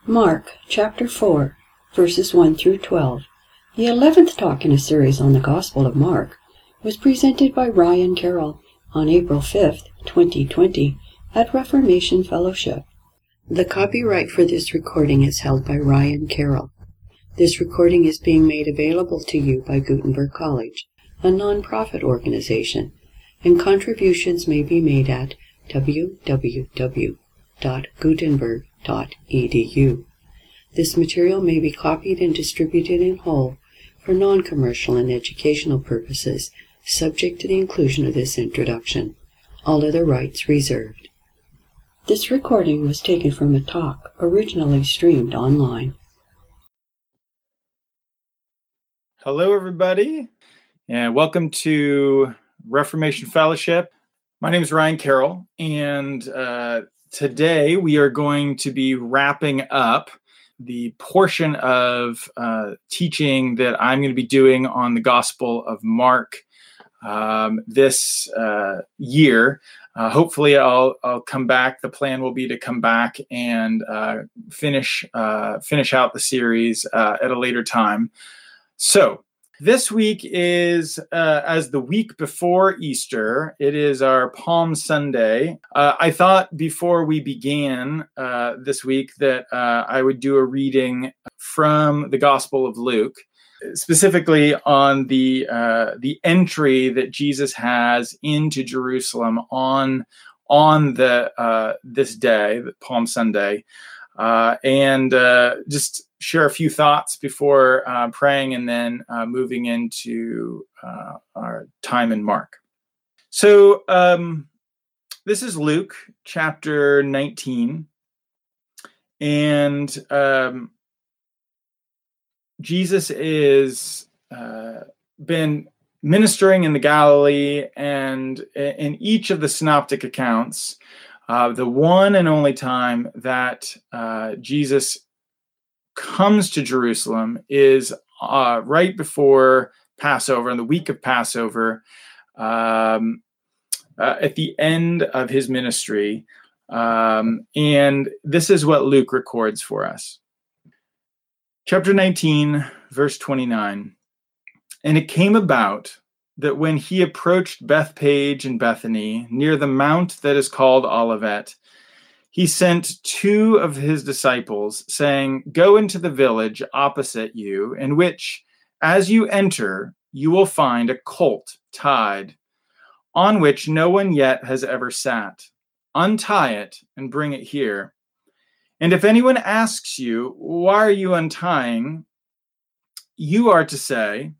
Mark, chapter 4, verses 1 through 12. The 11th talk in a series on the Gospel of Mark was presented by Ryan Carroll on April 5th, 2020 at Reformation Fellowship. The copyright for this recording is held by Ryan Carroll. This recording is being made available to you by Gutenberg College, a non-profit organization, and contributions may be made at www.gutenberg.edu. This material may be copied and distributed in whole for non-commercial and educational purposes, subject to the inclusion of this introduction. All other rights reserved. This recording was taken from a talk originally streamed online. Hello, everybody, and welcome to Reformation Fellowship. My name is Ryan Carroll, and today we are going to be wrapping up the portion of teaching that I'm going to be doing on the Gospel of Mark this year. Hopefully I'll come back. The plan will be to come back and finish out the series at a later time. So this week is, as the week before Easter, it is our Palm Sunday. I thought before we began this week that I would do a reading from the Gospel of Luke, specifically on the entry that Jesus has into Jerusalem on this day, Palm Sunday, and just share a few thoughts before praying and then moving into our time in Mark. So this is Luke chapter 19, and Jesus is been ministering in the Galilee, and in each of the synoptic accounts, the one and only time that Jesus comes to Jerusalem is right before Passover, in the week of Passover, at the end of his ministry. And this is what Luke records for us. Chapter 19, verse 29. And it came about that when he approached Bethpage and Bethany, near the mount that is called Olivet, he sent two of his disciples, saying, "Go into the village opposite you, in which, as you enter, you will find a colt tied, on which no one yet has ever sat. Untie it and bring it here. And if anyone asks you, 'Why are you untying?' you are to say,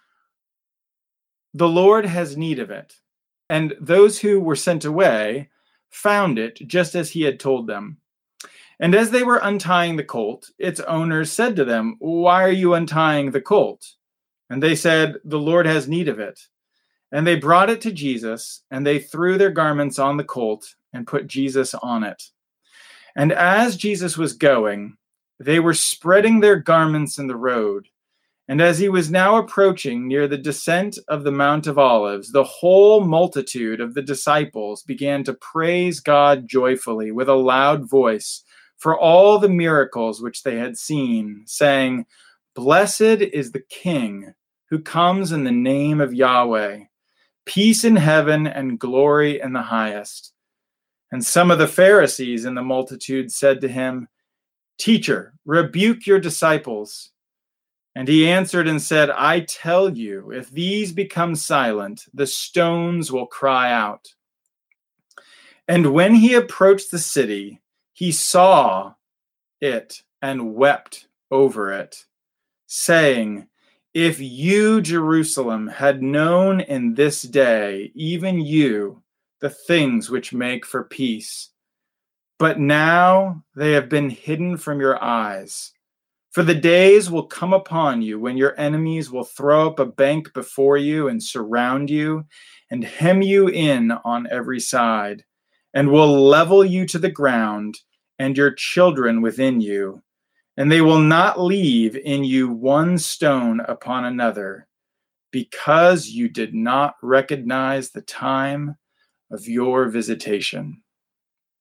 'The Lord has need of it.' And those who were sent away found it just as he had told them. And as they were untying the colt, its owners said to them, 'Why are you untying the colt?' And they said, 'The Lord has need of it.' And they brought it to Jesus, and they threw their garments on the colt and put Jesus on it. And as Jesus was going, they were spreading their garments in the road. And as he was now approaching near the descent of the Mount of Olives, the whole multitude of the disciples began to praise God joyfully with a loud voice for all the miracles which they had seen, saying, 'Blessed is the King who comes in the name of Yahweh. Peace in heaven and glory in the highest.' And some of the Pharisees in the multitude said to him, 'Teacher, rebuke your disciples.' And he answered and said, 'I tell you, if these become silent, the stones will cry out.' And when he approached the city, he saw it and wept over it, saying, 'If you, Jerusalem, had known in this day, even you, the things which make for peace. But now they have been hidden from your eyes. For the days will come upon you when your enemies will throw up a bank before you and surround you and hem you in on every side, and will level you to the ground and your children within you. And they will not leave in you one stone upon another, because you did not recognize the time of your visitation.'"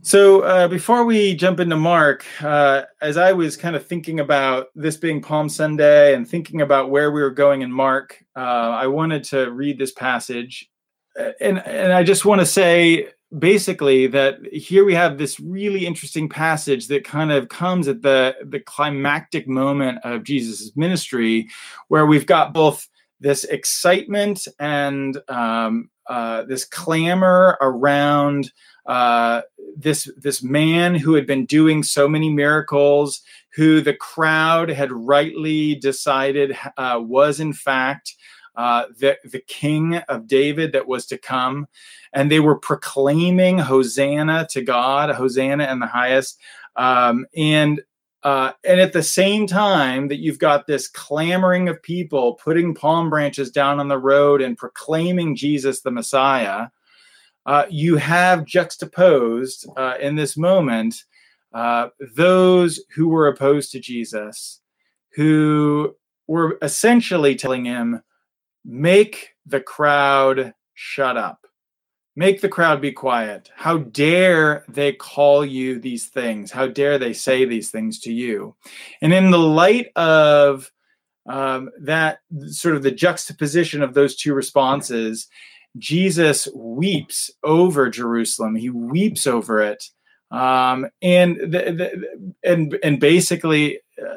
So before we jump into Mark, as I was kind of thinking about this being Palm Sunday and thinking about where we were going in Mark, I wanted to read this passage. And I just want to say basically that here we have this really interesting passage that kind of comes at the climactic moment of Jesus' ministry, where we've got both this excitement and this clamor around this man who had been doing so many miracles, who the crowd had rightly decided was in fact the king of David that was to come. And they were proclaiming Hosanna to God, Hosanna in the highest. And at the same time that you've got this clamoring of people putting palm branches down on the road and proclaiming Jesus the Messiah, you have juxtaposed in this moment those who were opposed to Jesus, who were essentially telling him, make the crowd shut up. Make the crowd be quiet. How dare they call you these things? How dare they say these things to you? And in the light of that sort of the juxtaposition of those two responses, Jesus weeps over Jerusalem. He weeps over it, and basically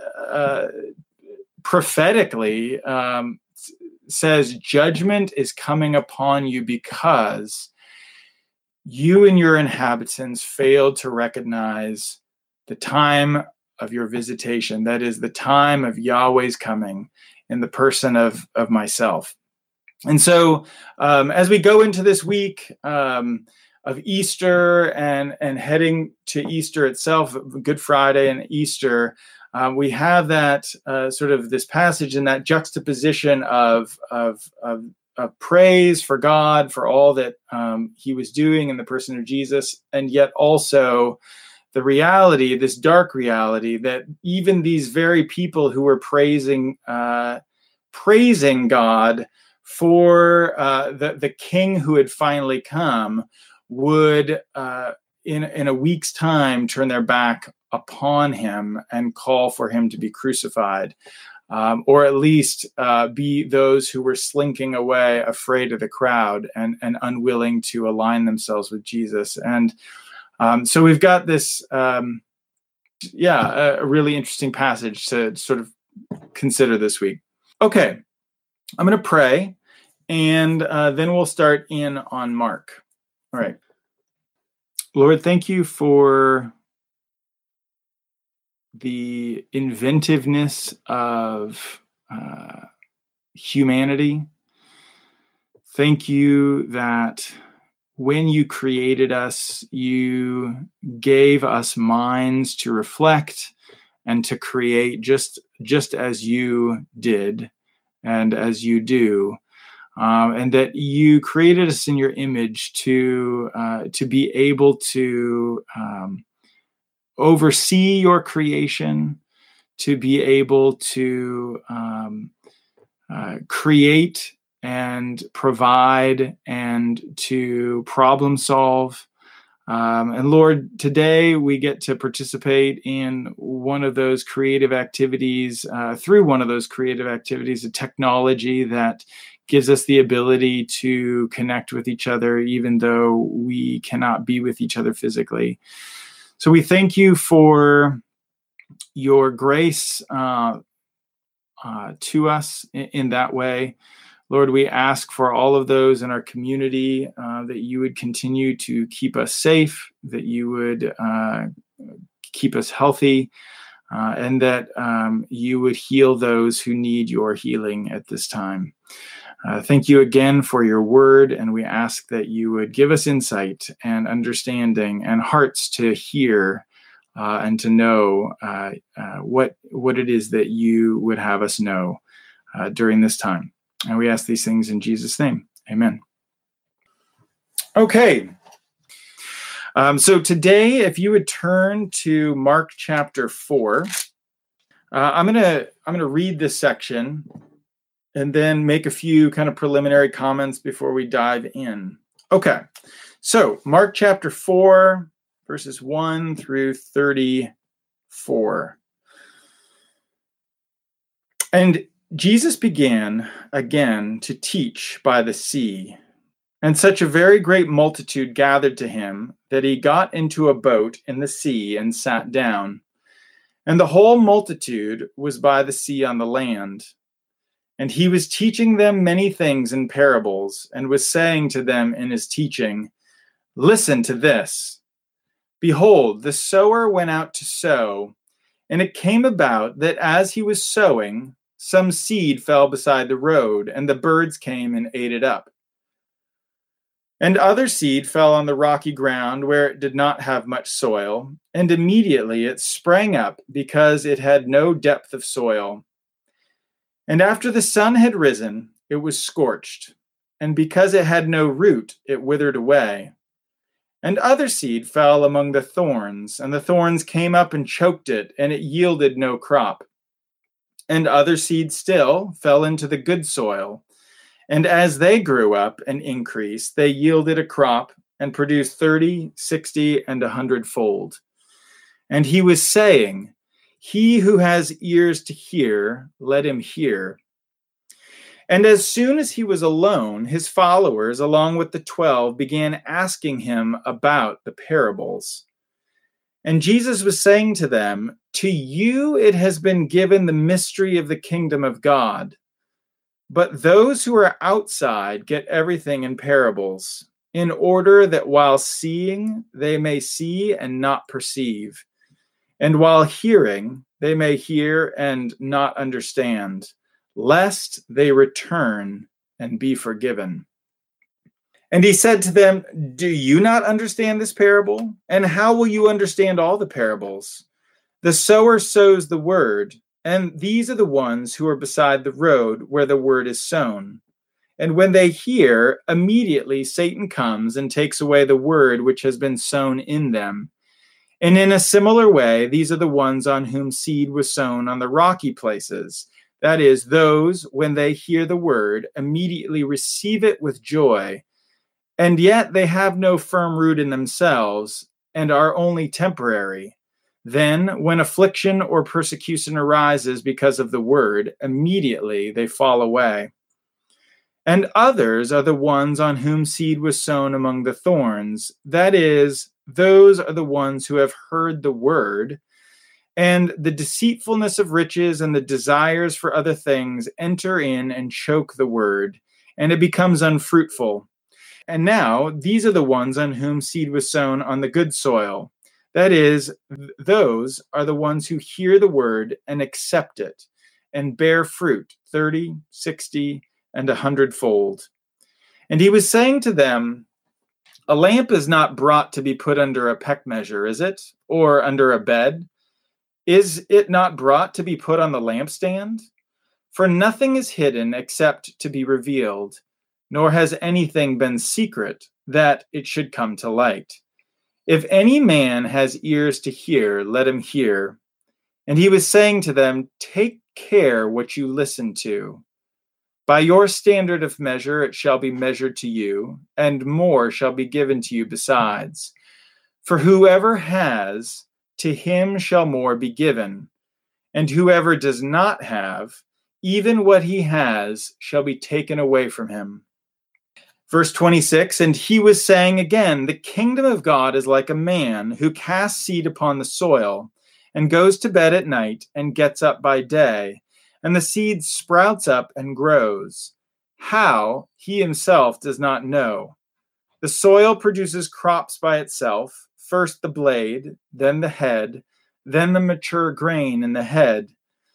prophetically says judgment is coming upon you because you and your inhabitants failed to recognize the time of your visitation. That is the time of Yahweh's coming in the person of myself. And so as we go into this week of Easter and heading to Easter itself, Good Friday and Easter, we have that sort of this passage and that juxtaposition of praise for God for all that he was doing in the person of Jesus, and yet also the reality, this dark reality, that even these very people who were praising God for the king who had finally come would in a week's time turn their back upon him and call for him to be crucified, or at least be those who were slinking away afraid of the crowd and unwilling to align themselves with Jesus. And so we've got this a really interesting passage to sort of consider this week. Okay, I'm going to pray, and then we'll start in on Mark. All right. Lord, thank you for the inventiveness of humanity. Thank you that when you created us, you gave us minds to reflect and to create just as you did and as you do. And that you created us in your image to be able to oversee your creation, to be able to create and provide and to problem solve. And Lord, today we get to participate in one of those creative activities, through one of those creative activities, a technology that gives us the ability to connect with each other, even though we cannot be with each other physically. So we thank you for your grace to us in that way. Lord, we ask for all of those in our community that you would continue to keep us safe, that you would keep us healthy, and that you would heal those who need your healing at this time. Thank you again for your word, and we ask that you would give us insight and understanding and hearts to hear and to know what it is that you would have us know during this time. And we ask these things in Jesus' name. Amen. Okay. So today, if you would turn to Mark chapter 4, I'm gonna read this section and then make a few kind of preliminary comments before we dive in. Okay. So Mark chapter 4, verses 1 through 34. And Jesus began again to teach by the sea, and such a very great multitude gathered to him that he got into a boat in the sea and sat down. And the whole multitude was by the sea on the land. And he was teaching them many things in parables, and was saying to them in his teaching, "Listen to this. Behold, the sower went out to sow, and it came about that as he was sowing, some seed fell beside the road, and the birds came and ate it up. And other seed fell on the rocky ground where it did not have much soil, and immediately it sprang up because it had no depth of soil. And after the sun had risen, it was scorched, and because it had no root, it withered away. And other seed fell among the thorns, and the thorns came up and choked it, and it yielded no crop. And other seed still fell into the good soil, and as they grew up and increased, they yielded a crop and produced 30, 60, and 100-fold. And he was saying, He who has ears to hear, let him hear. And as soon as he was alone, his followers, along with the 12, began asking him about the parables. And Jesus was saying to them, To you it has been given the mystery of the kingdom of God. But those who are outside get everything in parables, in order that while seeing, they may see and not perceive, and while hearing, they may hear and not understand, lest they return and be forgiven. And he said to them, Do you not understand this parable? And how will you understand all the parables? The sower sows the word, and these are the ones who are beside the road where the word is sown. And when they hear, immediately Satan comes and takes away the word which has been sown in them. And in a similar way, these are the ones on whom seed was sown on the rocky places. That is, those, when they hear the word, immediately receive it with joy. And yet they have no firm root in themselves, and are only temporary. Then, when affliction or persecution arises because of the word, immediately they fall away. And others are the ones on whom seed was sown among the thorns. That is, those are the ones who have heard the word, and the deceitfulness of riches and the desires for other things enter in and choke the word, and it becomes unfruitful. And now, these are the ones on whom seed was sown on the good soil. That is, those are the ones who hear the word and accept it, and bear fruit, 30, 60, and 100-fold. And he was saying to them, A lamp is not brought to be put under a peck measure, is it? Or under a bed? Is it not brought to be put on the lampstand? For nothing is hidden except to be revealed, nor has anything been secret that it should come to light. If any man has ears to hear, let him hear. And he was saying to them, Take care what you listen to. By your standard of measure it shall be measured to you, and more shall be given to you besides. For whoever has, to him shall more be given, and whoever does not have, even what he has shall be taken away from him. Verse 26, And he was saying again, The kingdom of God is like a man who casts seed upon the soil, and goes to bed at night, and gets up by day, and the seed sprouts up and grows. How, he himself does not know. The soil produces crops by itself, first the blade, then the head, then the mature grain in the head.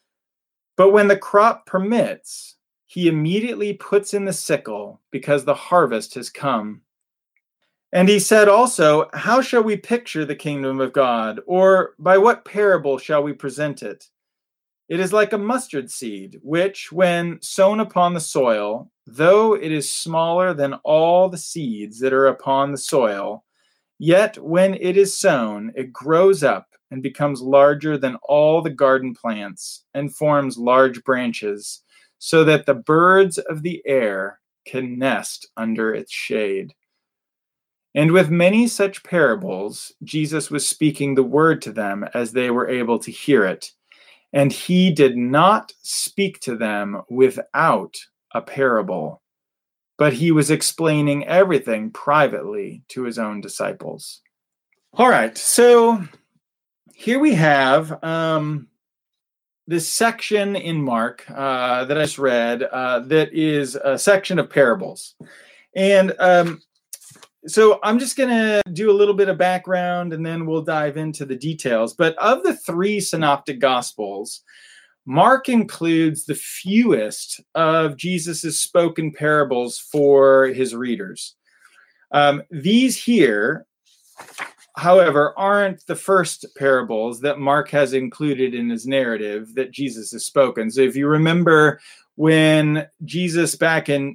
But when the crop permits, he immediately puts in the sickle, because the harvest has come. And he said also, How shall we picture the kingdom of God? Or by what parable shall we present it? It is like a mustard seed, which, when sown upon the soil, though it is smaller than all the seeds that are upon the soil, yet when it is sown, it grows up and becomes larger than all the garden plants, and forms large branches, so that the birds of the air can nest under its shade. And with many such parables, Jesus was speaking the word to them as they were able to hear it. And he did not speak to them without a parable, but he was explaining everything privately to his own disciples. All right, so here we have this section in Mark that I just read that is a section of parables. And so I'm just going to do a little bit of background and then we'll dive into the details. But of the three synoptic gospels, Mark includes the fewest of Jesus's spoken parables for his readers. These here, however, aren't the first parables that Mark has included in his narrative that Jesus has spoken. So if you remember when Jesus back in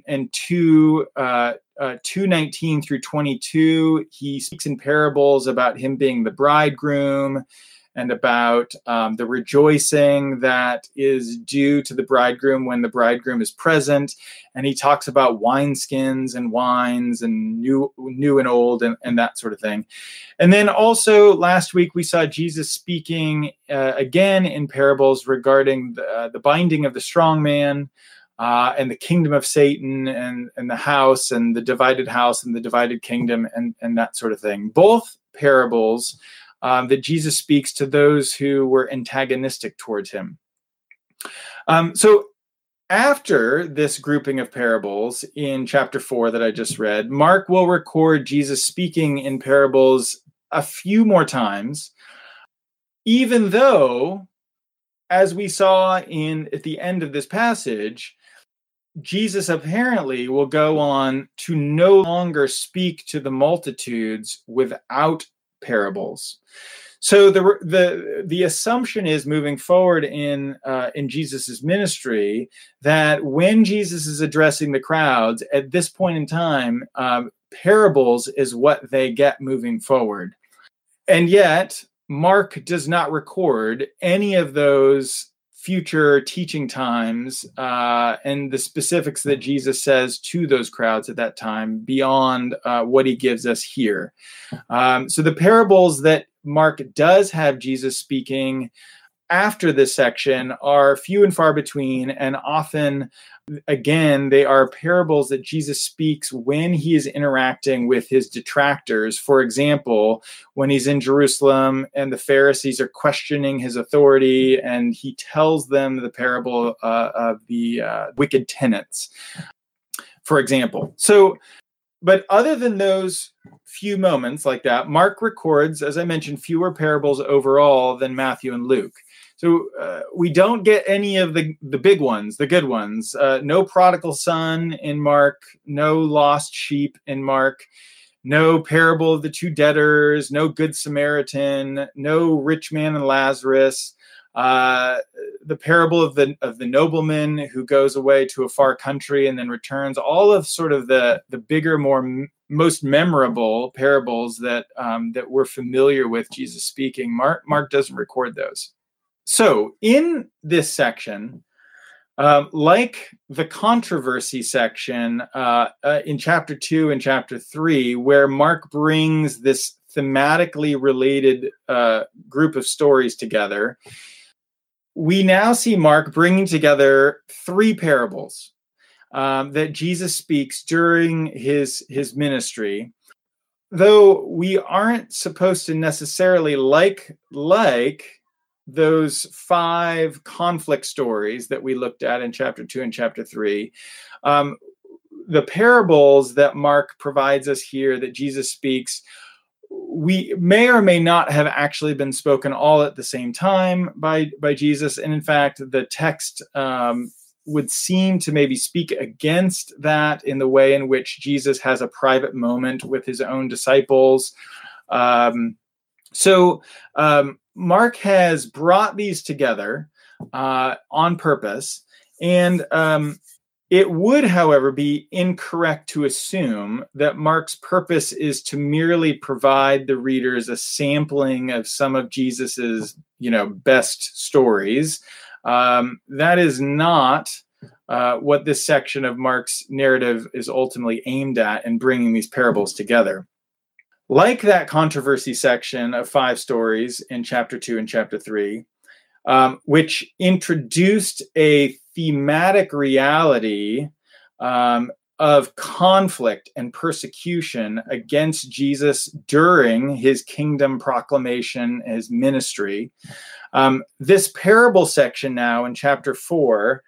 2:19 through 22, he speaks in parables about him being the bridegroom and about the rejoicing that is due to the bridegroom when the bridegroom is present. And he talks about wineskins and wines and new and old and that sort of thing. And then also last week, we saw Jesus speaking again in parables regarding the binding of the strong man and the kingdom of Satan and the house and the divided kingdom and that sort of thing. Both parables that Jesus speaks to those who were antagonistic towards him. So after this grouping of parables in chapter 4 that I just read, Mark will record Jesus speaking in parables a few more times, even though, as we saw at the end of this passage, Jesus apparently will go on to no longer speak to the multitudes without parables. So the assumption is moving forward in Jesus's ministry that when Jesus is addressing the crowds at this point in time, parables is what they get moving forward. And yet Mark does not record any of those future teaching times and the specifics that Jesus says to those crowds at that time beyond what he gives us here. So the parables that Mark does have Jesus speaking after this section are few and far between, and often, again, they are parables that Jesus speaks when he is interacting with his detractors. For example, when he's in Jerusalem and the Pharisees are questioning his authority, and he tells them the parable of the wicked tenants, for example. So, but other than those few moments like that, Mark records, as I mentioned, fewer parables overall than Matthew and Luke. So we don't get any of the big ones, the good ones. No prodigal son in Mark, no lost sheep in Mark, no parable of the two debtors, no good Samaritan, no rich man and Lazarus. The parable of the nobleman who goes away to a far country and then returns. All of sort of the bigger, most memorable parables that we're familiar with Jesus speaking. Mark doesn't record those. So in this section, like the controversy section in chapter 2 and chapter 3, where Mark brings this thematically related group of stories together, we now see Mark bringing together three parables that Jesus speaks during his ministry. Though we aren't supposed to necessarily like those 5 conflict stories that we looked at in chapter 2 and chapter 3, the parables that Mark provides us here that Jesus speaks, we may or may not have actually been spoken all at the same time by Jesus. And in fact, the text would seem to maybe speak against that in the way in which Jesus has a private moment with his own disciples. So Mark has brought these together on purpose, and it would, however, be incorrect to assume that Mark's purpose is to merely provide the readers a sampling of some of Jesus's, best stories. That is not what this section of Mark's narrative is ultimately aimed at in bringing these parables together. Like that controversy section of 5 stories in chapter 2 and chapter 3, which introduced a thematic reality of conflict and persecution against Jesus during his kingdom proclamation, his ministry. This parable section now in chapter 4,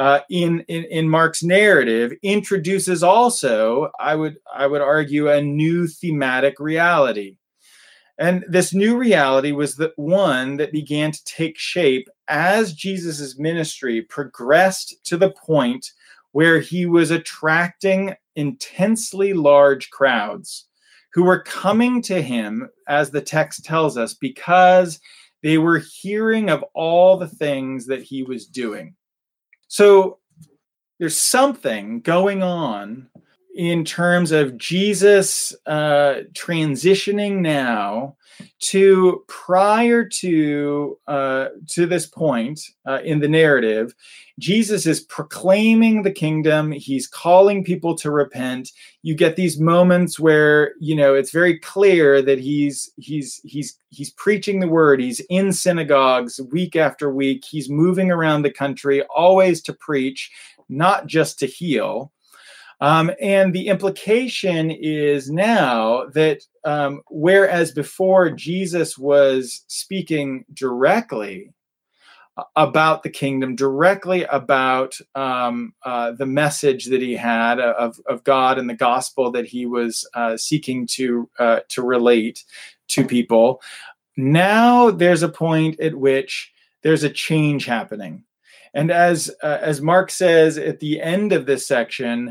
in Mark's narrative, introduces also, I would argue, a new thematic reality. And this new reality was the one that began to take shape as Jesus's ministry progressed to the point where he was attracting intensely large crowds who were coming to him, as the text tells us, because they were hearing of all the things that he was doing. So there's something going on in terms of Jesus transitioning now to, prior to this point in the narrative, Jesus is proclaiming the kingdom. He's calling people to repent. You get these moments where, it's very clear that he's preaching the word. He's in synagogues week after week. He's moving around the country, always to preach, not just to heal. And the implication is now that whereas before Jesus was speaking directly about the kingdom, directly about the message that he had of God and the gospel that he was seeking to relate to people, now there's a point at which there's a change happening. And as Mark says at the end of this section,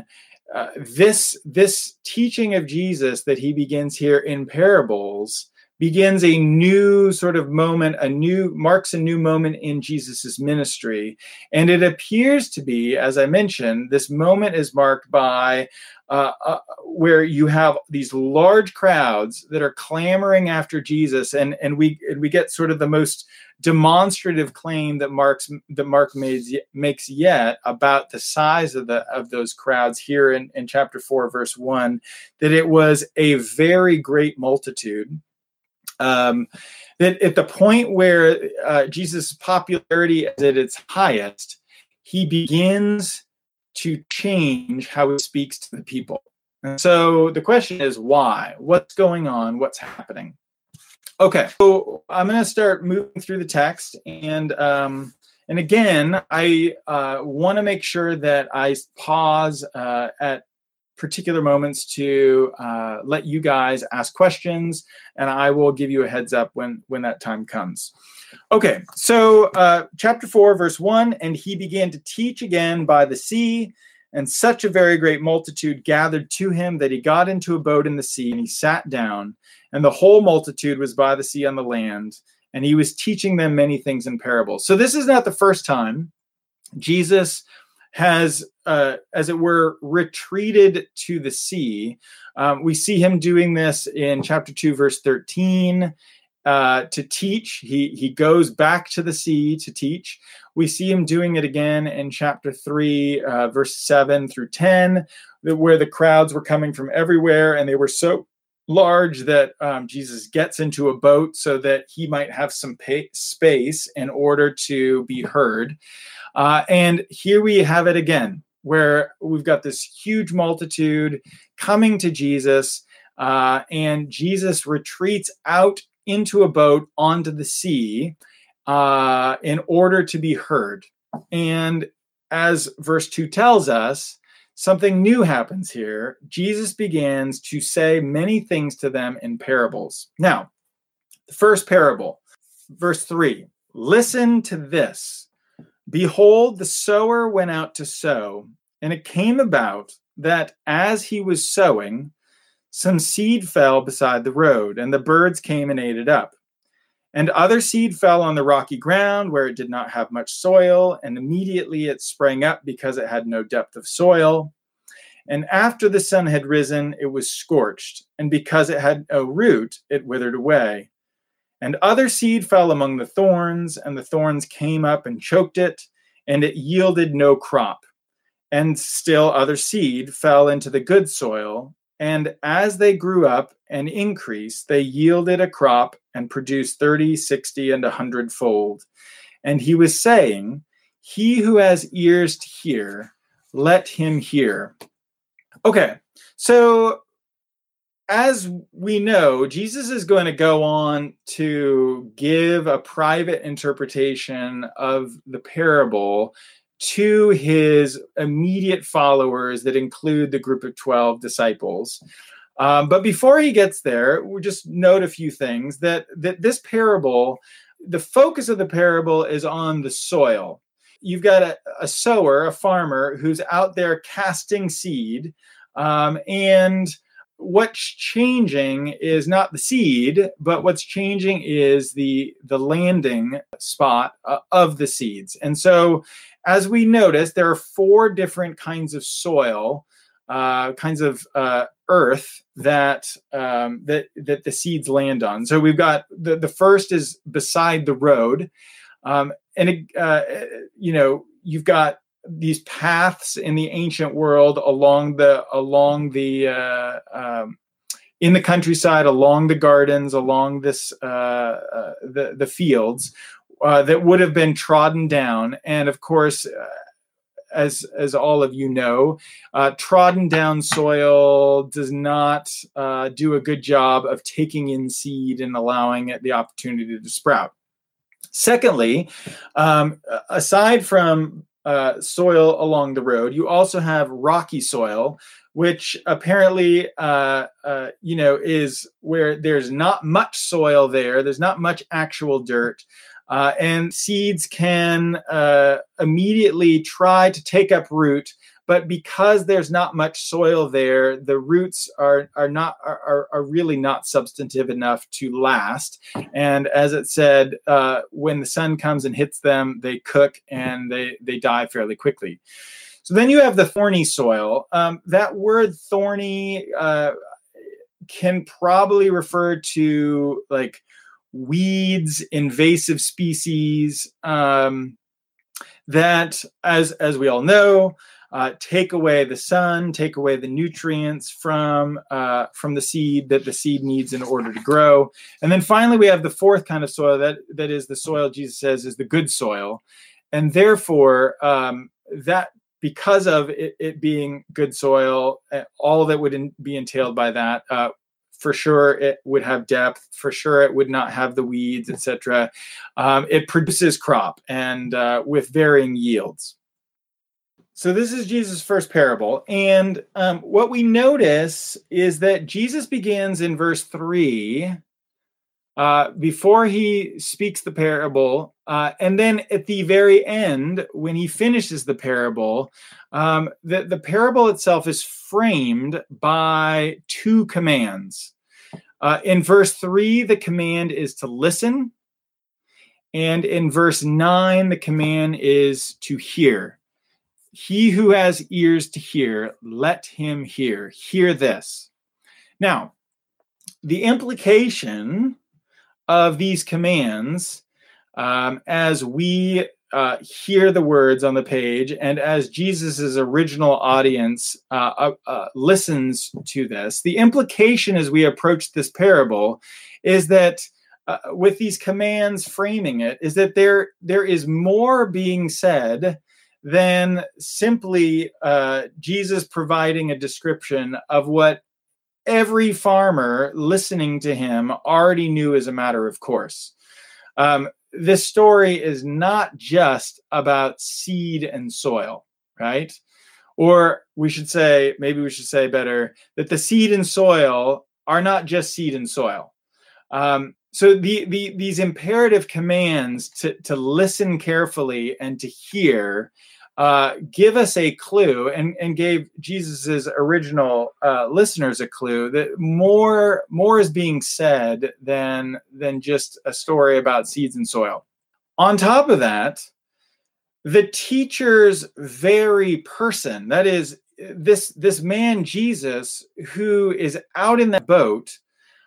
this teaching of Jesus that he begins here in parables begins a new sort of moment, marks a new moment in Jesus's ministry. And it appears to be, as I mentioned, this moment is marked by where you have these large crowds that are clamoring after Jesus, and we get sort of the most demonstrative claim that Mark makes yet about the size of those crowds here in chapter 4, verse 1, that it was a very great multitude. That at the point where Jesus' popularity is at its highest, he begins to change how he speaks to the people. And so the question is, why? What's going on? What's happening? Okay, so I'm going to start moving through the text, and again, I want to make sure that I pause at particular moments to let you guys ask questions, and I will give you a heads up when that time comes. Okay, so chapter 4, verse 1, and he began to teach again by the sea, and such a very great multitude gathered to him that he got into a boat in the sea, and he sat down, and the whole multitude was by the sea on the land, and he was teaching them many things in parables. So this is not the first time Jesus has, as it were, retreated to the sea. We see him doing this in chapter 2, verse 13, to teach. He goes back to the sea to teach. We see him doing it again in chapter 3, verse 7 through 10, where the crowds were coming from everywhere, and they were so large that Jesus gets into a boat so that he might have some space in order to be heard. And here we have it again, where we've got this huge multitude coming to Jesus, and Jesus retreats out into a boat onto the sea in order to be heard. And as verse 2 tells us, something new happens here. Jesus begins to say many things to them in parables. Now, the first parable, verse 3, listen to this. Behold, the sower went out to sow, and it came about that as he was sowing, some seed fell beside the road, and the birds came and ate it up. And other seed fell on the rocky ground where it did not have much soil, and immediately it sprang up because it had no depth of soil. And after the sun had risen, it was scorched, and because it had no root, it withered away. And other seed fell among the thorns, and the thorns came up and choked it, and it yielded no crop. And still other seed fell into the good soil, and as they grew up and increased, they yielded a crop and produced 30, 60, and 100-fold. And he was saying, he who has ears to hear, let him hear. Okay, so as we know, Jesus is going to go on to give a private interpretation of the parable to his immediate followers that include the group of 12 disciples. But before he gets there, we'll just note a few things, that this parable, the focus of the parable is on the soil. You've got a sower, a farmer, who's out there casting seed, and what's changing is not the seed, but what's changing is the landing spot of the seeds. And so, as we notice, there are 4 different kinds of soil, kinds of earth that the seeds land on. So we've got the first is beside the road, you've got these paths in the ancient world along the in the countryside, along the gardens, along this the fields that would have been trodden down. And of course, as all of you know, trodden down soil does not do a good job of taking in seed and allowing it the opportunity to sprout. Secondly, aside from soil along the road, you also have rocky soil, which apparently, is where there's not much soil there. There's not much actual dirt. And seeds can immediately try to take up root, but because there's not much soil there, the roots are really not substantive enough to last. And as it said, when the sun comes and hits them, they cook and they die fairly quickly. So then you have the thorny soil. That word thorny can probably refer to like weeds, invasive species that, as we all know, take away the sun, take away the nutrients from the seed that the seed needs in order to grow. And then finally, we have the fourth kind of soil that is the soil Jesus says is the good soil, and therefore that because of it being good soil, all that would be entailed by that. For sure, it would have depth. For sure, it would not have the weeds, etc. It produces crop and with varying yields. So this is Jesus' first parable. And what we notice is that Jesus begins in verse 3 before he speaks the parable. And then at the very end, when he finishes the parable, the parable itself is framed by 2 commands. In verse 3, the command is to listen. And in verse 9, the command is to hear. He who has ears to hear, let him hear. Hear this. Now, the implication of these commands, as we hear the words on the page, and as Jesus's original audience listens to this, the implication as we approach this parable is that with these commands framing it, is that there is more being said than simply Jesus providing a description of what every farmer listening to him already knew as a matter of course. This story is not just about seed and soil, right? Or maybe we should say better, that the seed and soil are not just seed and soil. So these imperative commands to listen carefully and to hear give us a clue and gave Jesus's original listeners a clue that more is being said than just a story about seeds and soil. On top of that, the teacher's very person, that is this man Jesus who is out in that boat,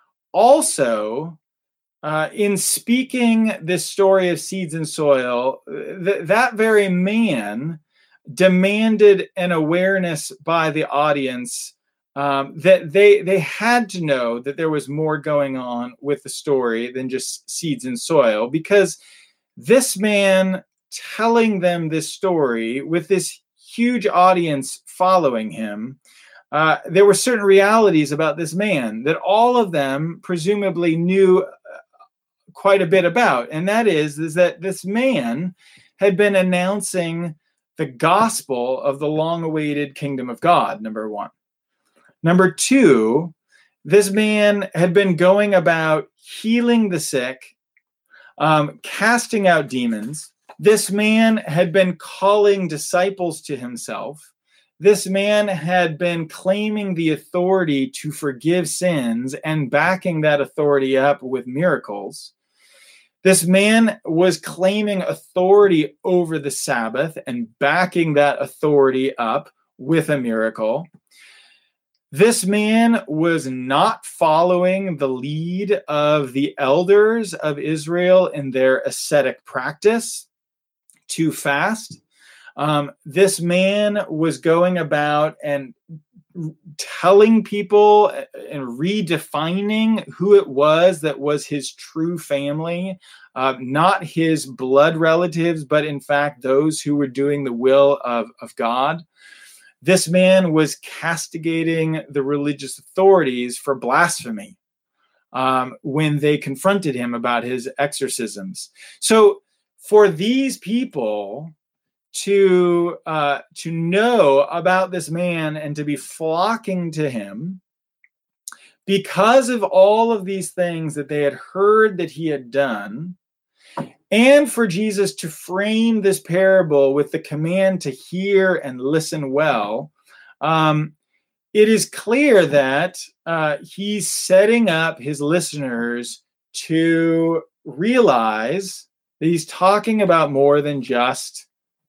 also in speaking this story of seeds and soil, that very man demanded an awareness by the audience that they had to know that there was more going on with the story than just seeds and soil, because this man telling them this story with this huge audience following him, there were certain realities about this man that all of them presumably knew quite a bit about. And that is that this man had been announcing the gospel of the long-awaited kingdom of God, number one. Number two, this man had been going about healing the sick, casting out demons. This man had been calling disciples to himself. This man had been claiming the authority to forgive sins and backing that authority up with miracles. This man was claiming authority over the Sabbath and backing that authority up with a miracle. This man was not following the lead of the elders of Israel in their ascetic practice to fast. This man was going about and telling people and redefining who it was that was his true family, not his blood relatives, but in fact those who were doing the will of God. This man was castigating the religious authorities for blasphemy when they confronted him about his exorcisms. So for these people to know about this man and to be flocking to him because of all of these things that they had heard that he had done, and for Jesus to frame this parable with the command to hear and listen well, it is clear that he's setting up his listeners to realize that he's talking about more than just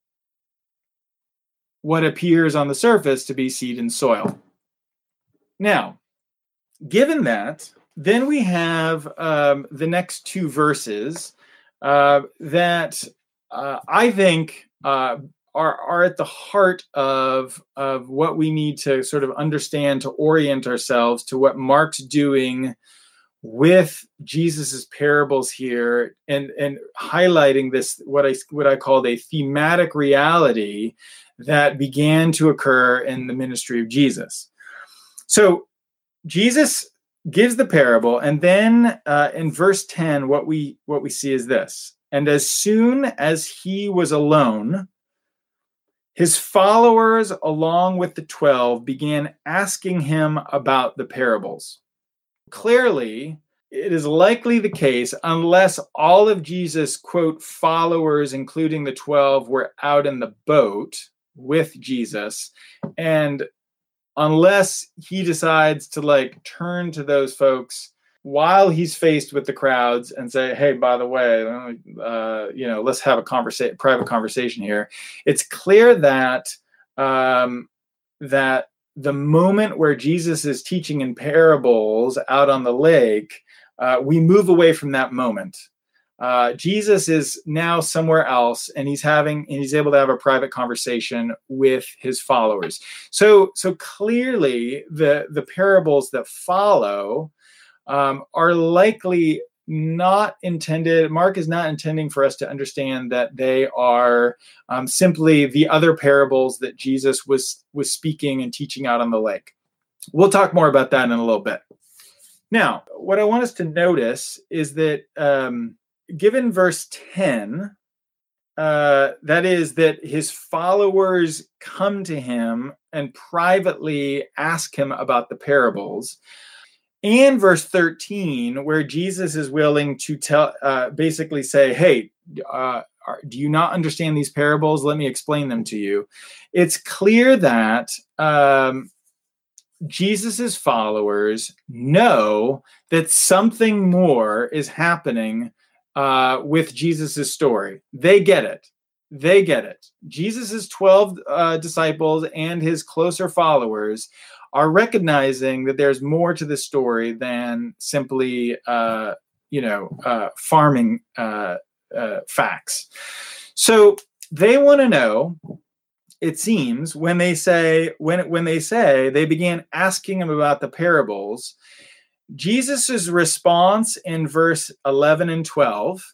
what appears on the surface to be seed and soil. Now, given that, then we have the next two verses that I think are at the heart of what we need to sort of understand to orient ourselves to what Mark's doing with Jesus's parables here, and highlighting this what I called a thematic reality that began to occur in the ministry of Jesus. So Jesus gives the parable, and then in verse 10, what we see is this: and as soon as he was alone, his followers, along with the 12, began asking him about the parables. Clearly, it is likely the case, unless all of Jesus' quote followers, including the 12, were out in the boat with Jesus, and unless he decides to turn to those folks while he's faced with the crowds and say, hey, by the way, let's have a private conversation here. It's clear that that the moment where Jesus is teaching in parables out on the lake, we move away from that moment. Jesus is now somewhere else, and he's able to have a private conversation with his followers. So clearly the parables that follow are likely not intended. Mark is not intending for us to understand that they are simply the other parables that Jesus was speaking and teaching out on the lake. We'll talk more about that in a little bit. Now, what I want us to notice is that given verse 10, that is that his followers come to him and privately ask him about the parables, and verse 13, where Jesus is willing to basically say, hey, do you not understand these parables? Let me explain them to you. It's clear that Jesus's followers know that something more is happening with Jesus's story. They get it. Jesus's 12 disciples and his closer followers are recognizing that there's more to the story than simply, farming facts. So they want to know it seems, when they say they began asking him about the parables, Jesus's response in verse 11 and 12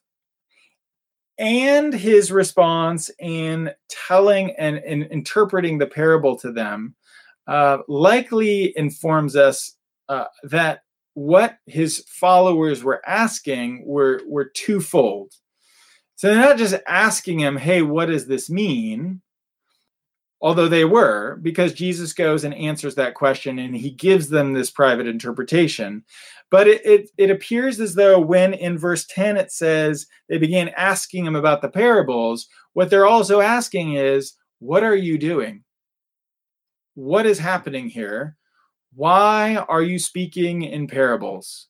and his response in telling and interpreting the parable to them likely informs us that what his followers were asking were twofold. So they're not just asking him, hey, what does this mean? Although they were, because Jesus goes and answers that question and he gives them this private interpretation. But it appears as though when in verse 10 it says they began asking him about the parables, what they're also asking is, what are you doing? What is happening here? Why are you speaking in parables?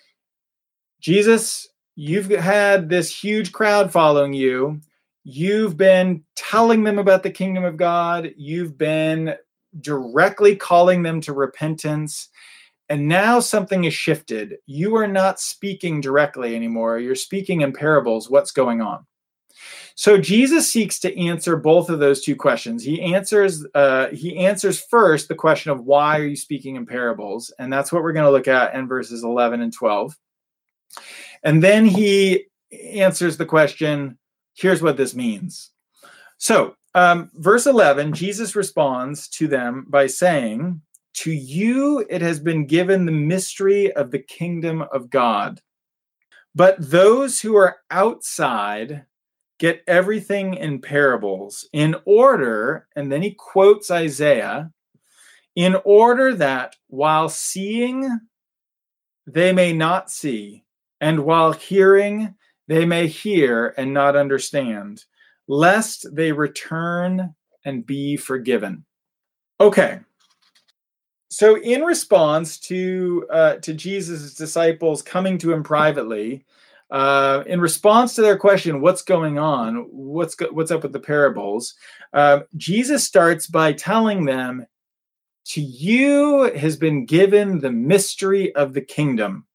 Jesus, you've had this huge crowd following you. You've been telling them about the kingdom of God. You've been directly calling them to repentance. And now something has shifted. You are not speaking directly anymore. You're speaking in parables. What's going on? So Jesus seeks to answer both of those two questions. He answers first the question of why are you speaking in parables? And that's what we're going to look at in verses 11 and 12. And then he answers the question, here's what this means. So verse 11, Jesus responds to them by saying, to you it has been given the mystery of the kingdom of God. But those who are outside get everything in parables, in order, and then he quotes Isaiah, in order that while seeing, they may not see, and while hearing, they may hear and not understand, lest they return and be forgiven. Okay. So in response to Jesus' disciples coming to him privately, in response to their question, what's going on? What's up with the parables? Jesus starts by telling them, to you has been given the mystery of the kingdom.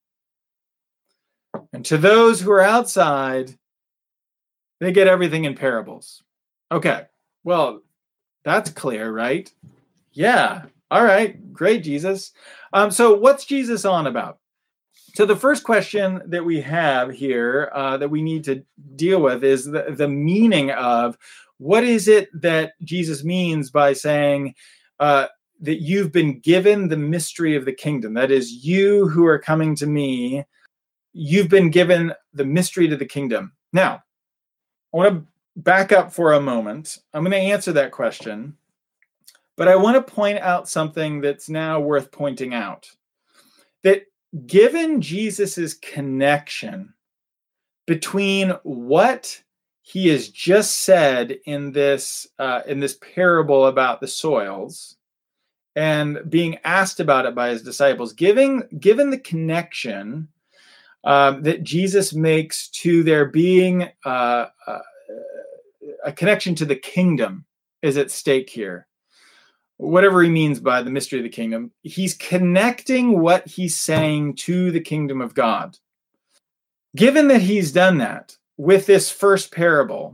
And to those who are outside, they get everything in parables. Okay, well, that's clear, right? Yeah. All right, great, Jesus. So what's Jesus on about? So the first question that we have here that we need to deal with is the meaning of what is it that Jesus means by saying that you've been given the mystery of the kingdom. That is, you who are coming to me, you've been given the mystery to the kingdom. Now, I want to back up for a moment. I'm going to answer that question, but I want to point out something that's now worth pointing out. That given Jesus's connection between what he has just said in this parable about the soils and being asked about it by his disciples, given the connection that Jesus makes to there being a connection to the kingdom is at stake here. Whatever he means by the mystery of the kingdom, he's connecting what he's saying to the kingdom of God. Given that he's done that with this first parable,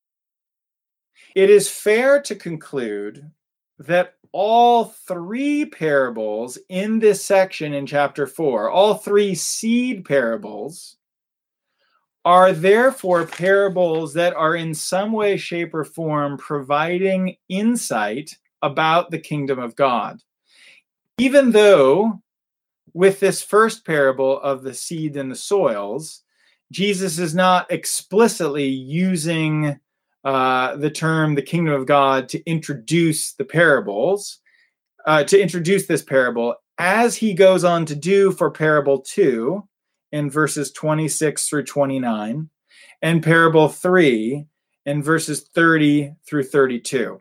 it is fair to conclude that all three parables in this section in chapter 4, all three seed parables, are therefore parables that are in some way, shape, or form providing insight about the kingdom of God. Even though with this first parable of the seed and the soils, Jesus is not explicitly using the term the kingdom of God to introduce the parables, to introduce this parable, as he goes on to do for parable 2 in verses 26 through 29, and parable 3 in verses 30 through 32.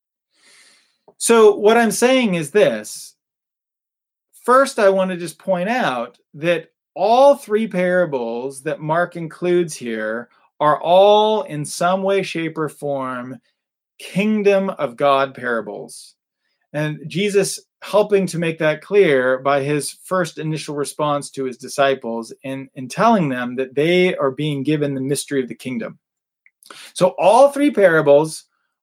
So what I'm saying is this. First, I want to just point out that all three parables that Mark includes here are all in some way, shape, or form kingdom of God parables. And Jesus helping to make that clear by his first initial response to his disciples in telling them that they are being given the mystery of the kingdom. So all three parables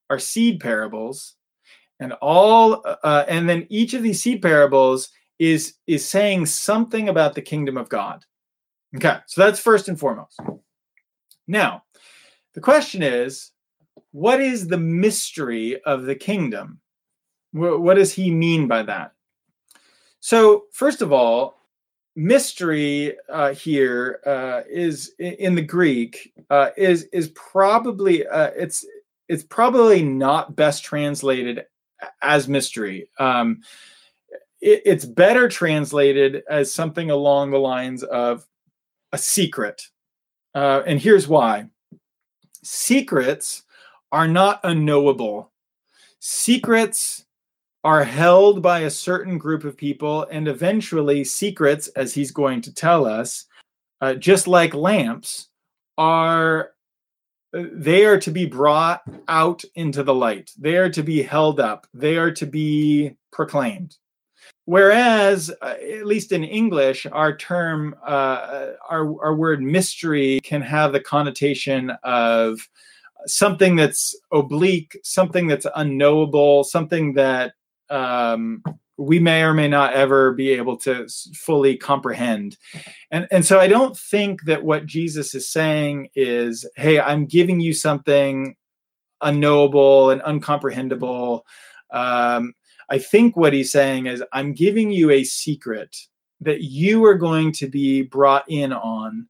are seed parables, and then each of these seed parables is saying something about the kingdom of God. Okay, so that's first and foremost. Now, the question is, what is the mystery of the kingdom? What does he mean by that? So, first of all, mystery here is in the Greek is probably it's probably not best translated as mystery. It's better translated as something along the lines of a secret. And here's why. Secrets are not unknowable. Secrets are held by a certain group of people, and eventually secrets, as he's going to tell us, just like lamps, are to be brought out into the light. They are to be held up. They are to be proclaimed. Whereas, at least in English, our term, our word mystery can have the connotation of something that's oblique, something that's unknowable, something that we may or may not ever be able to fully comprehend. And so I don't think that what Jesus is saying is, hey, I'm giving you something unknowable and uncomprehendable. I think what he's saying is, I'm giving you a secret that you are going to be brought in on.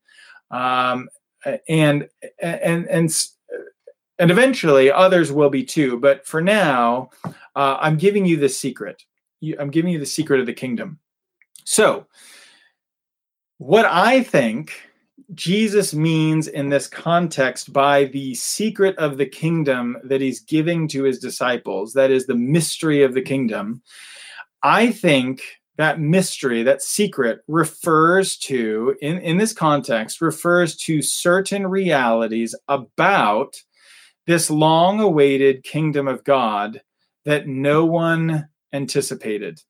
And eventually others will be too. But for now, I'm giving you this secret. I'm giving you the secret of the kingdom. So what I think Jesus means in this context by the secret of the kingdom that he's giving to his disciples, that is the mystery of the kingdom, I think that mystery, that secret, refers to, in this context, refers to certain realities about this long-awaited kingdom of God that no one anticipated.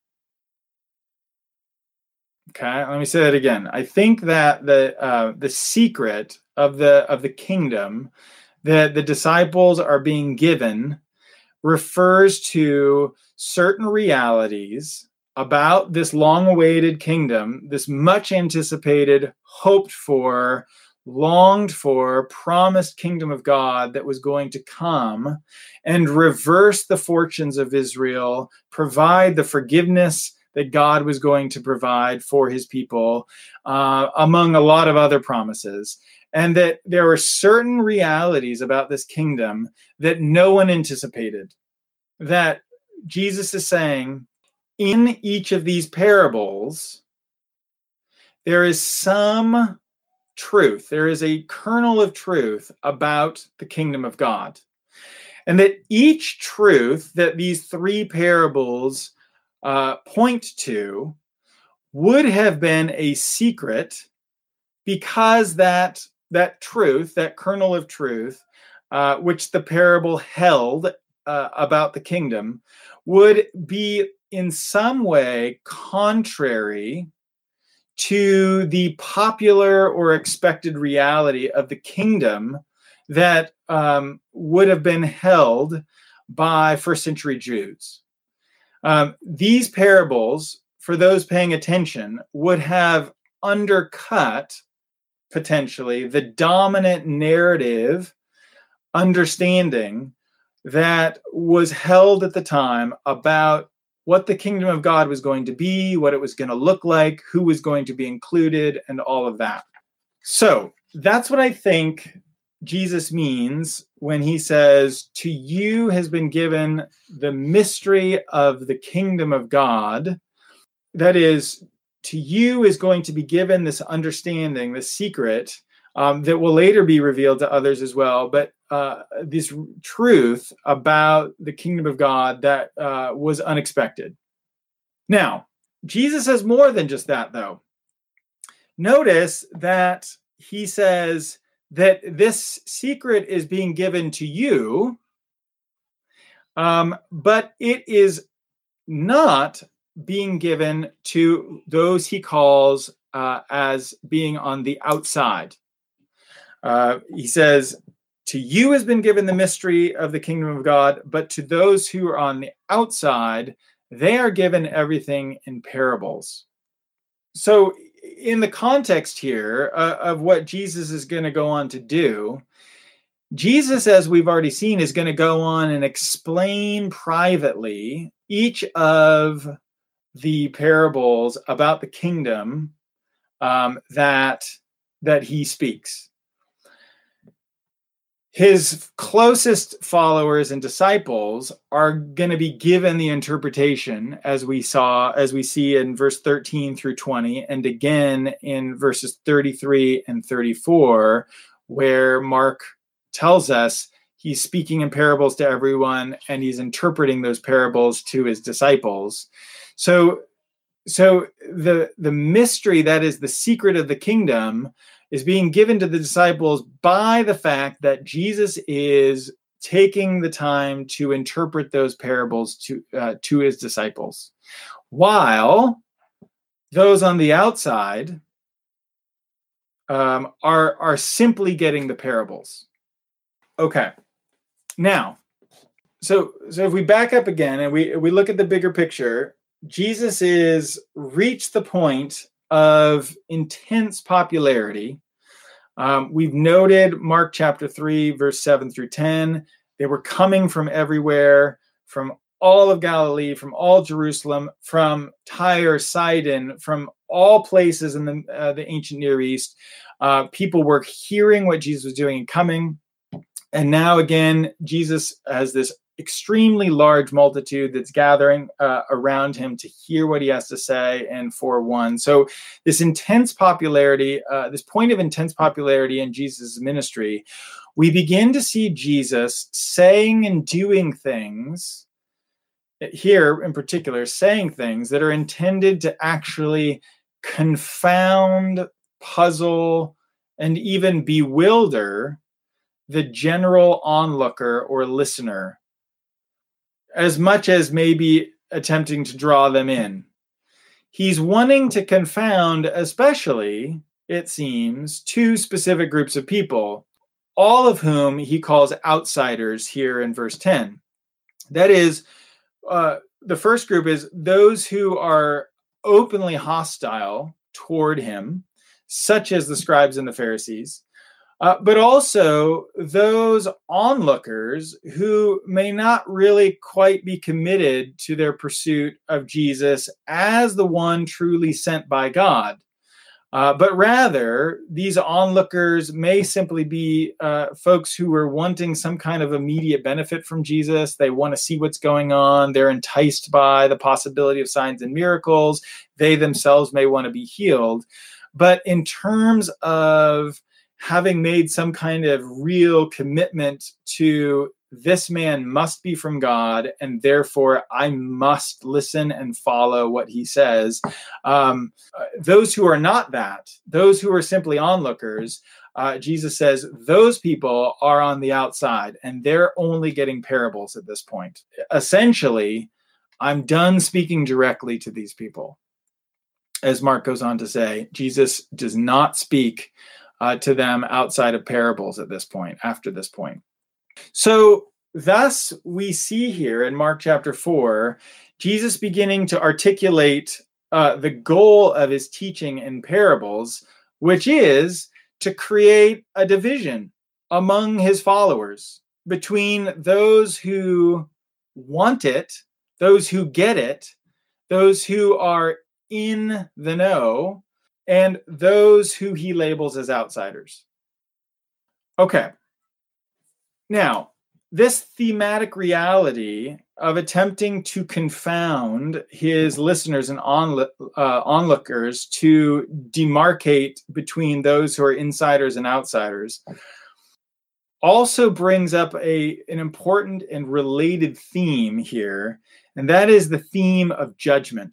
Okay, let me say that again. I think that the secret of the kingdom that the disciples are being given refers to certain realities about this long-awaited kingdom, this much anticipated, hoped for, longed for, promised kingdom of God that was going to come and reverse the fortunes of Israel, provide the forgiveness that God was going to provide for his people, among a lot of other promises. And that there were certain realities about this kingdom that no one anticipated. That Jesus is saying, in each of these parables, there is some truth. There is a kernel of truth about the kingdom of God. And that each truth that these three parables point to would have been a secret, because that truth, that kernel of truth, which the parable held about the kingdom, would be in some way contrary to the popular or expected reality of the kingdom that would have been held by first century Jews. These parables, for those paying attention, would have undercut potentially the dominant narrative understanding that was held at the time about what the kingdom of God was going to be, what it was going to look like, who was going to be included, and all of that. So that's what I think Jesus means when he says, to you has been given the mystery of the kingdom of God. That is, to you is going to be given this understanding, this secret, that will later be revealed to others as well. But this truth about the kingdom of God that was unexpected. Now, Jesus says more than just that, though. Notice that he says that this secret is being given to you, but it is not being given to those he calls as being on the outside. He says, to you has been given the mystery of the kingdom of God, but to those who are on the outside, they are given everything in parables. So in the context here of what Jesus is going to go on to do, Jesus, as we've already seen, is going to go on and explain privately each of the parables about the kingdom that he speaks. His closest followers and disciples are going to be given the interpretation, as we see in verse 13 through 20, and again in verses 33 and 34, where Mark tells us he's speaking in parables to everyone and he's interpreting those parables to his disciples. So the mystery, that is the secret of the kingdom, is being given to the disciples by the fact that Jesus is taking the time to interpret those parables to his disciples, while those on the outside are simply getting the parables. Okay, now, so if we back up again and we look at the bigger picture, Jesus is reached the point of intense popularity. We've noted Mark chapter 3, verse 7 through 10. They were coming from everywhere, from all of Galilee, from all Jerusalem, from Tyre, Sidon, from all places in the ancient Near East. People were hearing what Jesus was doing and coming. And now again, Jesus has this extremely large multitude that's gathering around him to hear what he has to say and for one. So this intense popularity, this point of intense popularity in Jesus' ministry, we begin to see Jesus saying and doing things, here in particular, saying things that are intended to actually confound, puzzle, and even bewilder the general onlooker or listener, as much as maybe attempting to draw them in. He's wanting to confound, especially, it seems, two specific groups of people, all of whom he calls outsiders here in verse 10. That is, the first group is those who are openly hostile toward him, such as the scribes and the Pharisees. But also those onlookers who may not really quite be committed to their pursuit of Jesus as the one truly sent by God. But rather, these onlookers may simply be folks who are wanting some kind of immediate benefit from Jesus. They want to see what's going on. They're enticed by the possibility of signs and miracles. They themselves may want to be healed. But in terms of having made some kind of real commitment to this man must be from God, and therefore I must listen and follow what he says. Those who are not that, those who are simply onlookers, Jesus says those people are on the outside and they're only getting parables at this point. Essentially, I'm done speaking directly to these people. As Mark goes on to say, Jesus does not speak to them outside of parables at this point, after this point. So thus we see here in Mark chapter 4, Jesus beginning to articulate the goal of his teaching in parables, which is to create a division among his followers between those who want it, those who get it, those who are in the know, and those who he labels as outsiders. Okay. Now, this thematic reality of attempting to confound his listeners and onlookers to demarcate between those who are insiders and outsiders also brings up an important and related theme here, and that is the theme of judgment.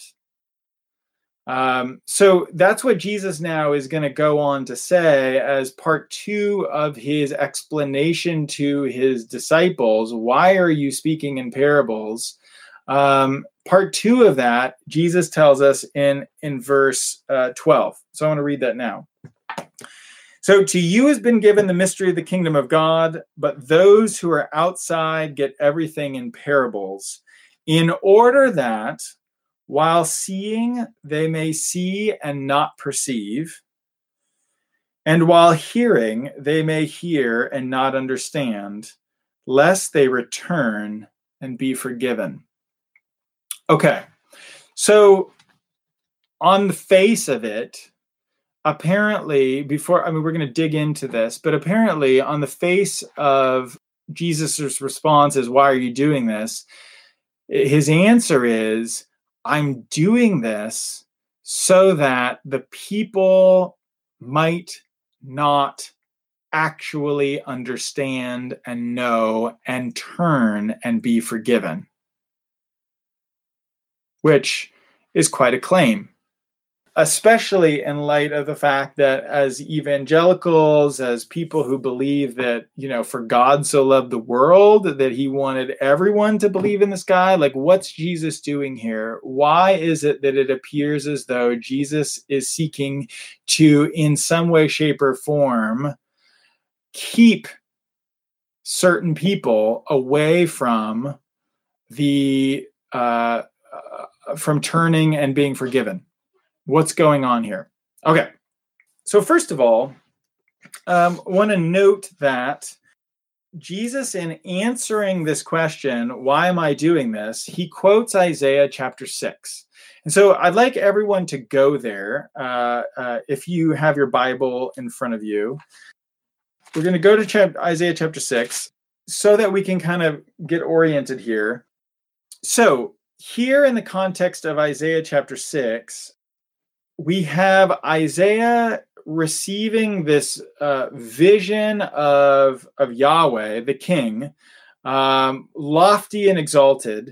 So that's what Jesus now is going to go on to say as part 2 of his explanation to his disciples. Why are you speaking in parables? Part 2 of that, Jesus tells us in verse 12. So I want to read that now. It So to you has been given the mystery of the kingdom of God, but those who are outside get everything in parables, in order that while seeing, they may see and not perceive, and while hearing, they may hear and not understand, lest they return and be forgiven. Okay, so on the face of it, apparently, we're going to dig into this, but apparently on the face of Jesus' response is, why are you doing this? His answer is, I'm doing this so that the people might not actually understand and know and turn and be forgiven, which is quite a claim, especially in light of the fact that as evangelicals, as people who believe that, for God so loved the world, that he wanted everyone to believe in this guy, like, what's Jesus doing here? Why is it that it appears as though Jesus is seeking to, in some way, shape, or form, keep certain people away from from turning and being forgiven? What's going on here? Okay, so first of all, I want to note that Jesus, in answering this question, why am I doing this? He quotes Isaiah chapter 6. And so I'd like everyone to go there. If you have your Bible in front of you, we're going to go to Isaiah chapter 6 so that we can kind of get oriented here. So here in the context of Isaiah chapter 6, we have Isaiah receiving this vision of Yahweh, the king, lofty and exalted.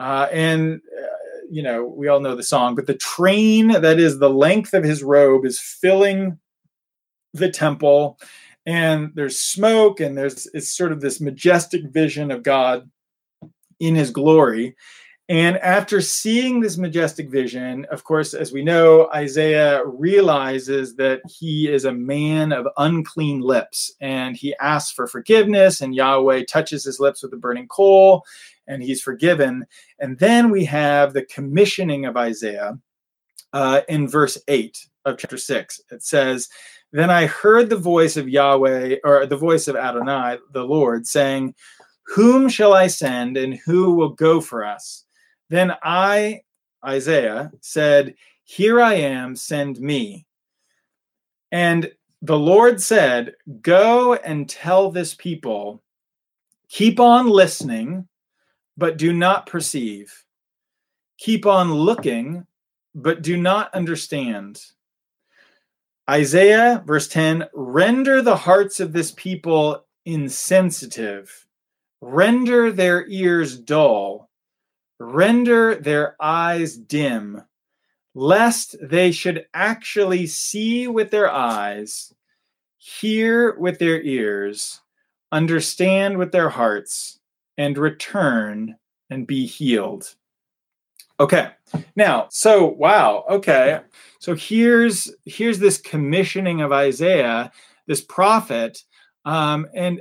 We all know the song, but the train that is the length of his robe is filling the temple, and there's smoke, and it's sort of this majestic vision of God in his glory. And after seeing this majestic vision, of course, as we know, Isaiah realizes that he is a man of unclean lips, and he asks for forgiveness, and Yahweh touches his lips with a burning coal, and he's forgiven. And then we have the commissioning of Isaiah in verse 8 of chapter 6. It says, "Then I heard the voice of Yahweh, or the voice of Adonai, the Lord, saying, 'Whom shall I send, and who will go for us?' Then I, Isaiah, said, 'Here I am, send me.' And the Lord said, 'Go and tell this people, keep on listening, but do not perceive. Keep on looking, but do not understand.' Isaiah, verse 10, 'Render the hearts of this people insensitive. Render their ears dull. Render their eyes dim, lest they should actually see with their eyes, hear with their ears, understand with their hearts, and return and be healed.'" Okay, now, so wow, okay. So here's this commissioning of Isaiah, this prophet, and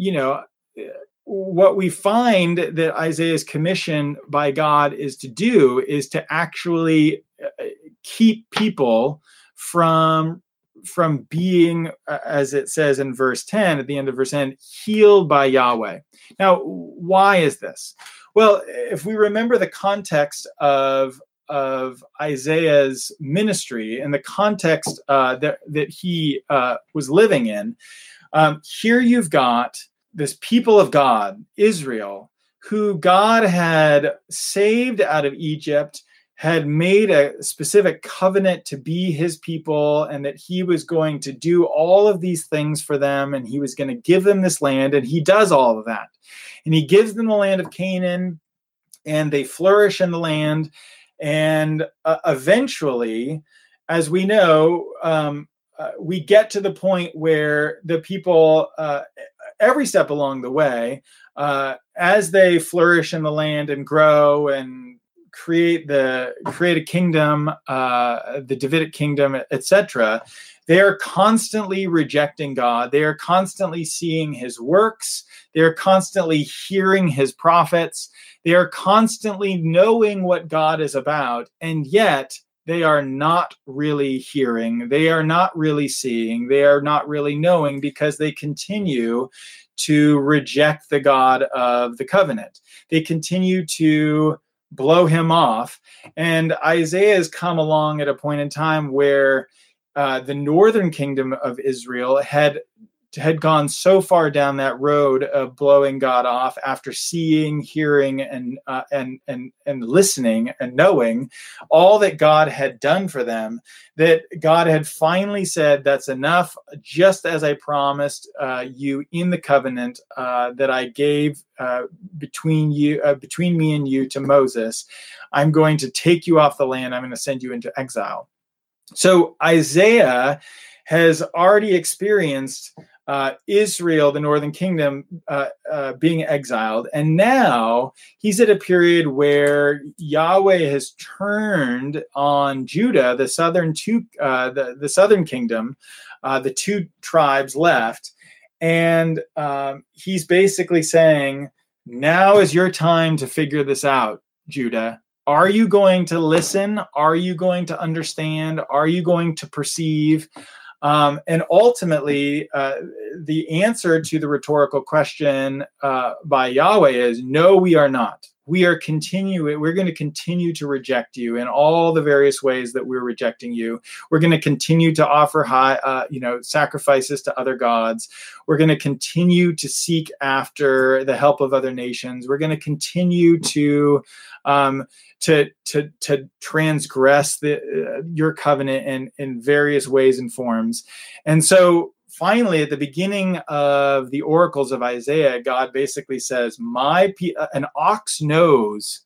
what we find that Isaiah's commission by God is to do is to actually keep people from being, as it says in verse 10, at the end of verse 10, healed by Yahweh. Now, why is this? Well, if we remember the context of Isaiah's ministry and the context that he was living in, here you've got this people of God, Israel, who God had saved out of Egypt, had made a specific covenant to be his people, and that he was going to do all of these things for them, and he was going to give them this land, and he does all of that. And he gives them the land of Canaan, and they flourish in the land. And eventually, as we know, we get to the point where the people, every step along the way, as they flourish in the land and grow and create a kingdom, the Davidic kingdom, etc., they are constantly rejecting God. They are constantly seeing his works. They are constantly hearing his prophets. They are constantly knowing what God is about, and yet they are not really hearing. They are not really seeing. They are not really knowing, because they continue to reject the God of the covenant. They continue to blow him off. And Isaiah has come along at a point in time where the northern kingdom of Israel had gone so far down that road of blowing God off after seeing, hearing, and listening and knowing all that God had done for them, that God had finally said, "That's enough. Just as I promised you in the covenant that I gave between me and you to Moses, I'm going to take you off the land. I'm going to send you into exile." So Isaiah has already experienced Israel, the northern kingdom, being exiled. And now he's at a period where Yahweh has turned on Judah, the southern kingdom, the two tribes left. And he's basically saying, now is your time to figure this out, Judah. Are you going to listen? Are you going to understand? Are you going to perceive? And ultimately, the answer to the rhetorical question by Yahweh is, no, we are not. We're going to continue to reject you in all the various ways that we're rejecting you. We're going to continue to offer sacrifices to other gods. We're going to continue to seek after the help of other nations. We're going to continue to transgress your covenant in various ways and forms. And so finally, at the beginning of the oracles of Isaiah, God basically says, an ox knows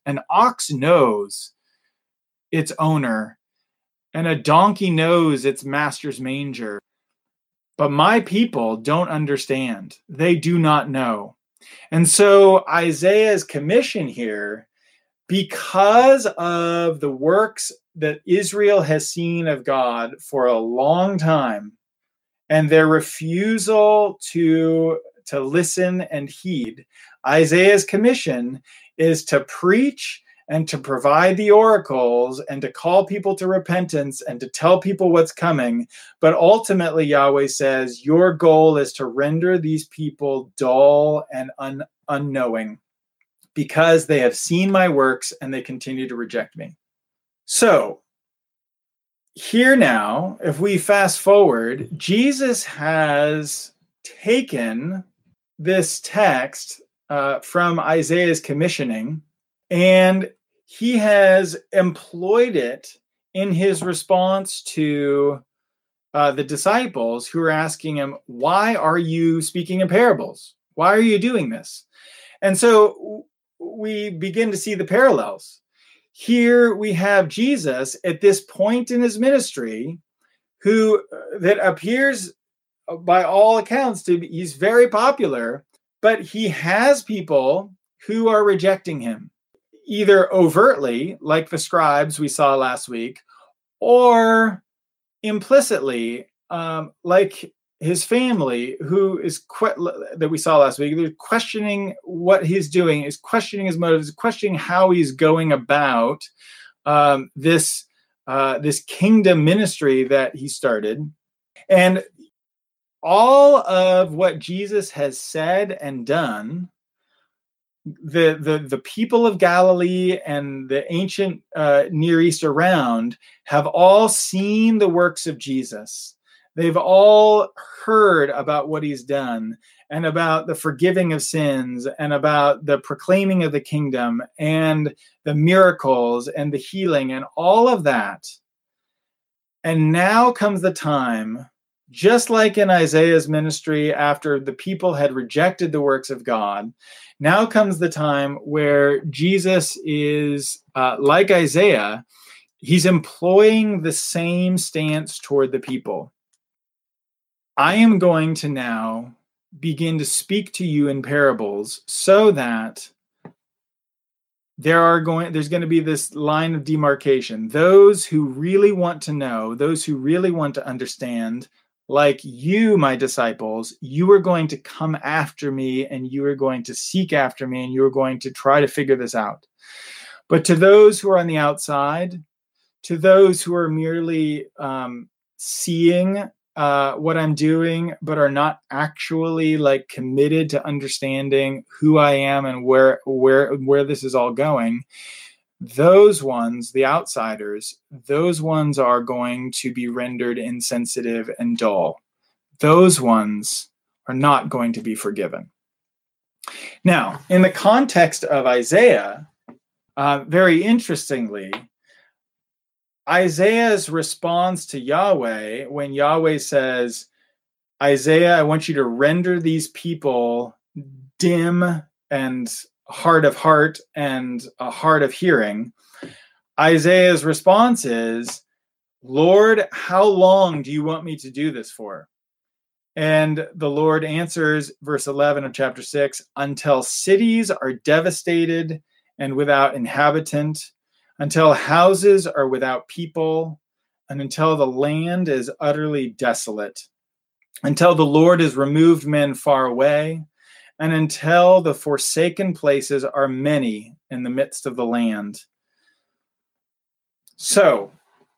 its owner, and a donkey knows its master's manger. But my people don't understand. They do not know. And so Isaiah's commission here, because of the works that Israel has seen of God for a long time, and their refusal to listen and heed, Isaiah's commission is to preach and to provide the oracles and to call people to repentance and to tell people what's coming. But ultimately, Yahweh says, your goal is to render these people dull and unknowing, because they have seen my works and they continue to reject me. So here now, if we fast forward, Jesus has taken this text from Isaiah's commissioning, and he has employed it in his response to the disciples who are asking him, why are you speaking in parables? Why are you doing this? And so we begin to see the parallels. Here we have Jesus at this point in his ministry, that appears by all accounts to be, he's very popular, but he has people who are rejecting him, either overtly, like the scribes we saw last week, or implicitly, like his family, who is that we saw last week. They're questioning what he's doing, is questioning his motives, questioning how he's going about this kingdom ministry that he started. And all of what Jesus has said and done, the people of Galilee and the ancient Near East around have all seen the works of Jesus. They've all heard about what he's done, and about the forgiving of sins, and about the proclaiming of the kingdom, and the miracles and the healing and all of that. And now comes the time, just like in Isaiah's ministry, after the people had rejected the works of God, now comes the time where Jesus is, like Isaiah, he's employing the same stance toward the people. I am going to now begin to speak to you in parables, so that there's going to be this line of demarcation. Those who really want to know, those who really want to understand, like you, my disciples, you are going to come after me, and you are going to seek after me, and you are going to try to figure this out. But to those who are on the outside, to those who are merely seeing what I'm doing, but are not actually like committed to understanding who I am and where this is all going, those ones, the outsiders, those ones are going to be rendered insensitive and dull. Those ones are not going to be forgiven. Now, in the context of Isaiah, very interestingly, Isaiah's response to Yahweh, when Yahweh says, Isaiah, I want you to render these people dim and hard of heart and a hard of hearing, Isaiah's response is, Lord, how long do you want me to do this for? And the Lord answers, verse 11 of chapter 6, until cities are devastated and without inhabitant, until houses are without people, and until the land is utterly desolate, until the Lord has removed men far away, and until the forsaken places are many in the midst of the land. So,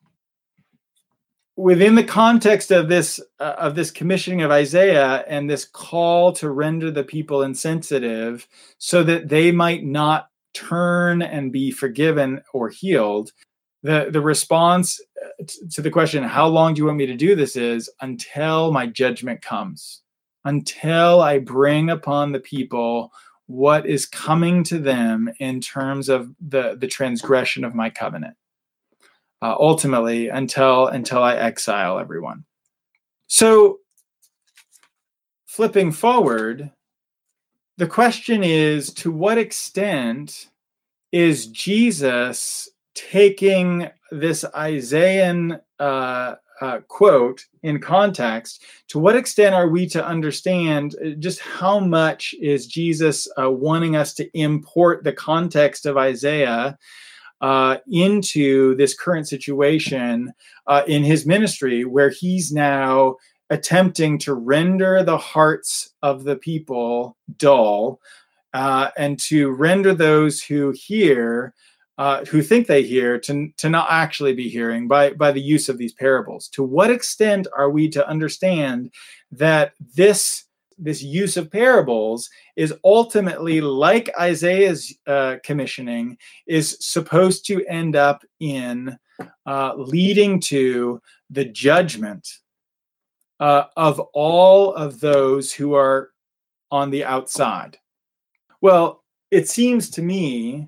within the context of this commissioning of Isaiah and this call to render the people insensitive so that they might not turn and be forgiven or healed, the response to the question, how long do you want me to do this, is until my judgment comes, until I bring upon the people what is coming to them in terms of the transgression of my covenant. Ultimately, until I exile everyone. So, flipping forward, the question is, to what extent is Jesus taking this Isaiah quote in context? To what extent are we to understand just how much is Jesus wanting us to import the context of Isaiah into this current situation in his ministry, where he's now attempting to render the hearts of the people dull, and to render those who hear, who think they hear, to not actually be hearing by the use of these parables. To what extent are we to understand that this use of parables is ultimately, like Isaiah's commissioning, is supposed to end up in leading to the judgment of all of those who are on the outside? Well, it seems to me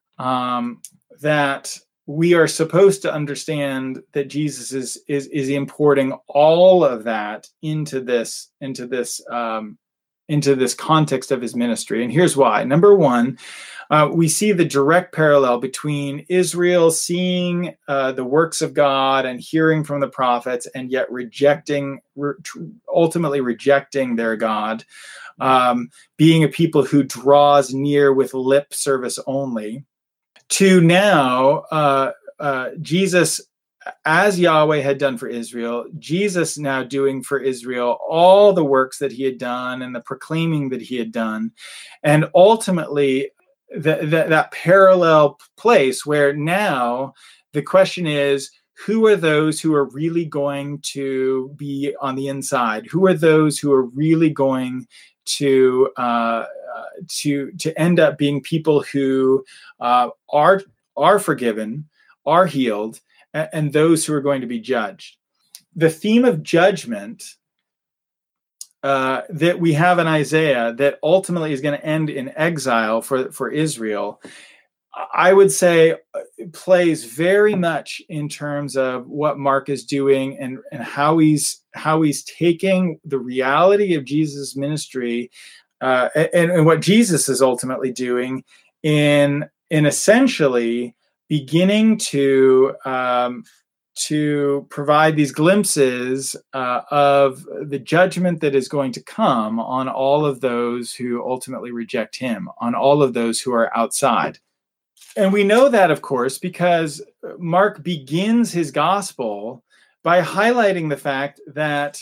that we are supposed to understand that Jesus is importing all of that into this context of his ministry. And here's why. Number one, we see the direct parallel between Israel seeing the works of God and hearing from the prophets, and yet ultimately rejecting their God, being a people who draws near with lip service only, to now Jesus, as Yahweh had done for Israel, Jesus now doing for Israel all the works that he had done and the proclaiming that he had done. And ultimately, that parallel place where now the question is, who are those who are really going to be on the inside? Who are those who are really going to end up being people who are forgiven, are healed, and those who are going to be judged? The theme of judgment that we have in Isaiah, that ultimately is going to end in exile for Israel, I would say plays very much in terms of what Mark is doing and how he's taking the reality of Jesus' ministry and what Jesus is ultimately doing in essentially beginning to provide these glimpses of the judgment that is going to come on all of those who ultimately reject him, on all of those who are outside. And we know that, of course, because Mark begins his gospel by highlighting the fact that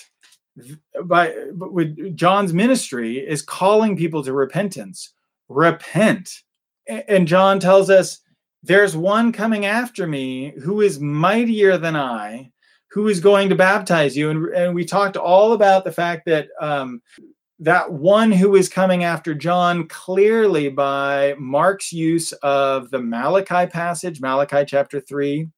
with John's ministry is calling people to repentance. Repent. And John tells us, there's one coming after me who is mightier than I, who is going to baptize you. And we talked all about the fact that that one who is coming after John, clearly by Mark's use of the Malachi passage, Malachi chapter 3,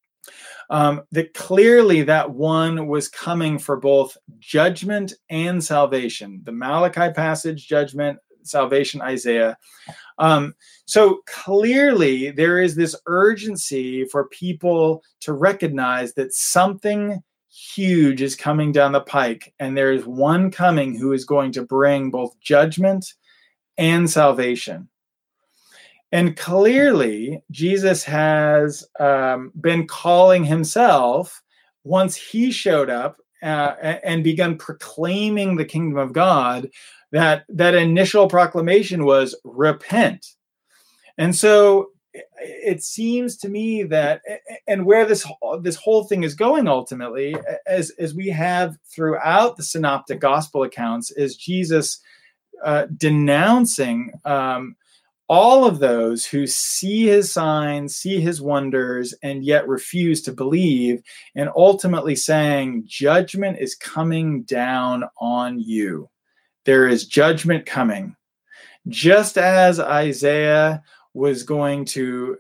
that clearly that one was coming for both judgment and salvation. The Malachi passage, judgment, salvation, Isaiah. So clearly there is this urgency for people to recognize that something huge is coming down the pike, and there is one coming who is going to bring both judgment and salvation. And clearly, Jesus has been calling himself, once he showed up and begun proclaiming the kingdom of God, that initial proclamation was repent. And so it seems to me that, and where this whole thing is going ultimately, as we have throughout the synoptic gospel accounts, is Jesus denouncing all of those who see his signs, see his wonders, and yet refuse to believe, and ultimately saying, judgment is coming down on you. There is judgment coming. Just as Isaiah was going to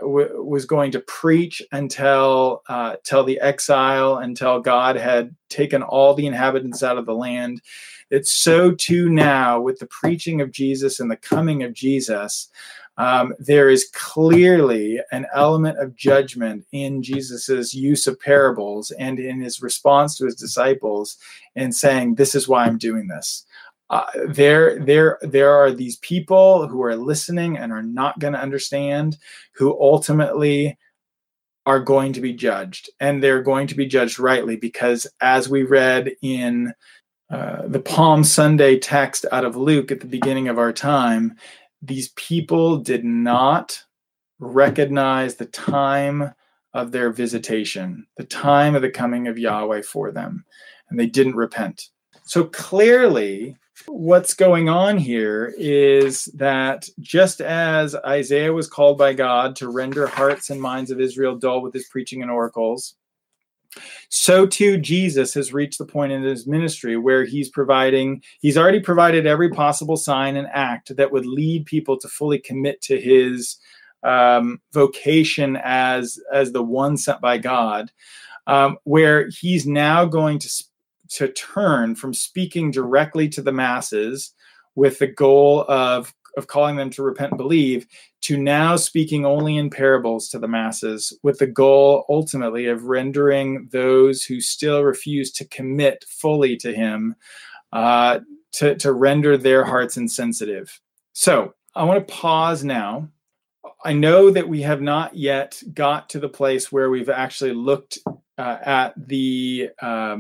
preach until the exile, until God had taken all the inhabitants out of the land. It's so too now with the preaching of Jesus and the coming of Jesus. There is clearly an element of judgment in Jesus's use of parables and in his response to his disciples, and saying, "This is why I'm doing this." There are these people who are listening and are not going to understand, who ultimately are going to be judged, and they're going to be judged rightly, because as we read in the Palm Sunday text out of Luke at the beginning of our time, these people did not recognize the time of their visitation, the time of the coming of Yahweh for them, and they didn't repent. So clearly, what's going on here is that just as Isaiah was called by God to render hearts and minds of Israel dull with his preaching and oracles, so too Jesus has reached the point in his ministry where he's already provided every possible sign and act that would lead people to fully commit to his vocation as the one sent by God, where he's now going to turn from speaking directly to the masses with the goal of calling them to repent and believe, to now speaking only in parables to the masses, with the goal ultimately of rendering those who still refuse to commit fully to him, to render their hearts insensitive. So I want to pause now. I know that we have not yet got to the place where we've actually looked at the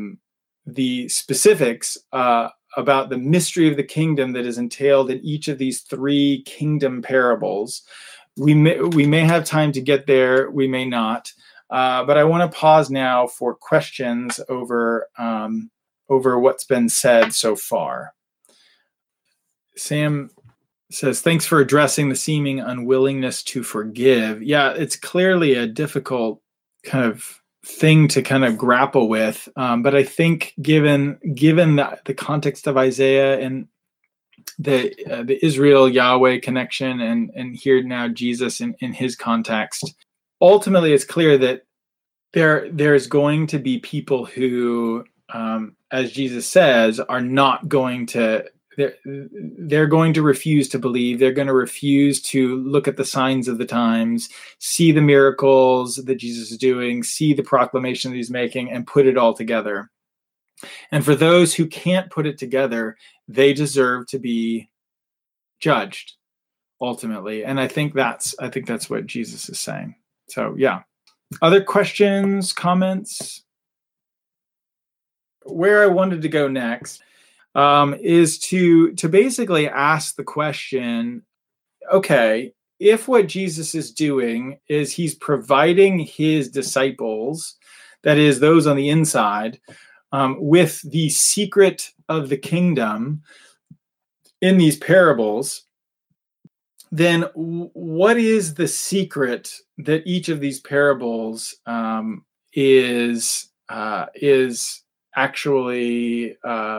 specifics about the mystery of the kingdom that is entailed in each of these three kingdom parables. We may have time to get there, we may not, but I want to pause now for questions over what's been said so far. Sam says, thanks for addressing the seeming unwillingness to forgive. Yeah, it's clearly a difficult kind of thing to kind of grapple with, but I think given the context of Isaiah and the Israel Yahweh connection, and here now Jesus in his context, ultimately it's clear that there's going to be people who, as Jesus says, are not going to. They're going to refuse to believe. They're going to refuse to look at the signs of the times, see the miracles that Jesus is doing, see the proclamation that he's making, and put it all together. And for those who can't put it together, they deserve to be judged ultimately. And I think that's what Jesus is saying. So yeah. Other questions, comments? Where I wanted to go next is to basically ask the question, okay, if what Jesus is doing is he's providing his disciples, that is, those on the inside, with the secret of the kingdom in these parables, then what is the secret that each of these parables is actually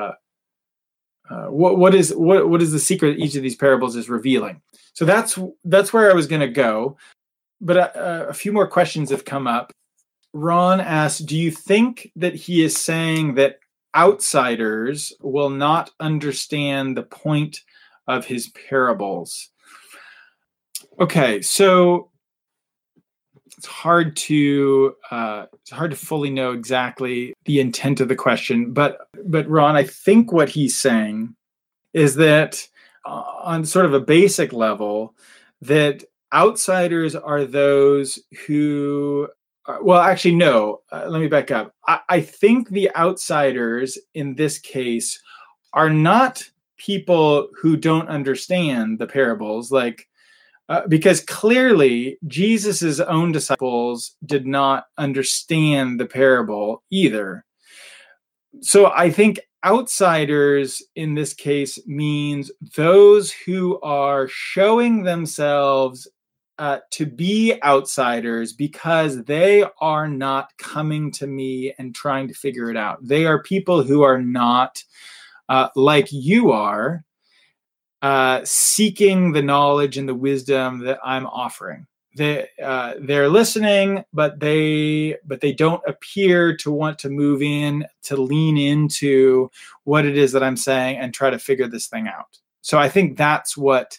what is the secret that each of these parables is revealing? So that's where I was going to go, but a few more questions have come up. Ron asks, do you think that he is saying that outsiders will not understand the point of his parables? Okay, so it's hard to fully know exactly the intent of the question, but Ron, I think what he's saying is that on sort of a basic level, that outsiders are those who well, actually, no. Let me back up. I think the outsiders in this case are not people who don't understand the parables, because clearly Jesus's own disciples did not understand the parable either. So I think outsiders in this case means those who are showing themselves to be outsiders because they are not coming to me and trying to figure it out. They are people who are not like you are, seeking the knowledge and the wisdom that I'm offering. They're listening, but they don't appear to want to move in, to lean into what it is that I'm saying and try to figure this thing out. So I think that's what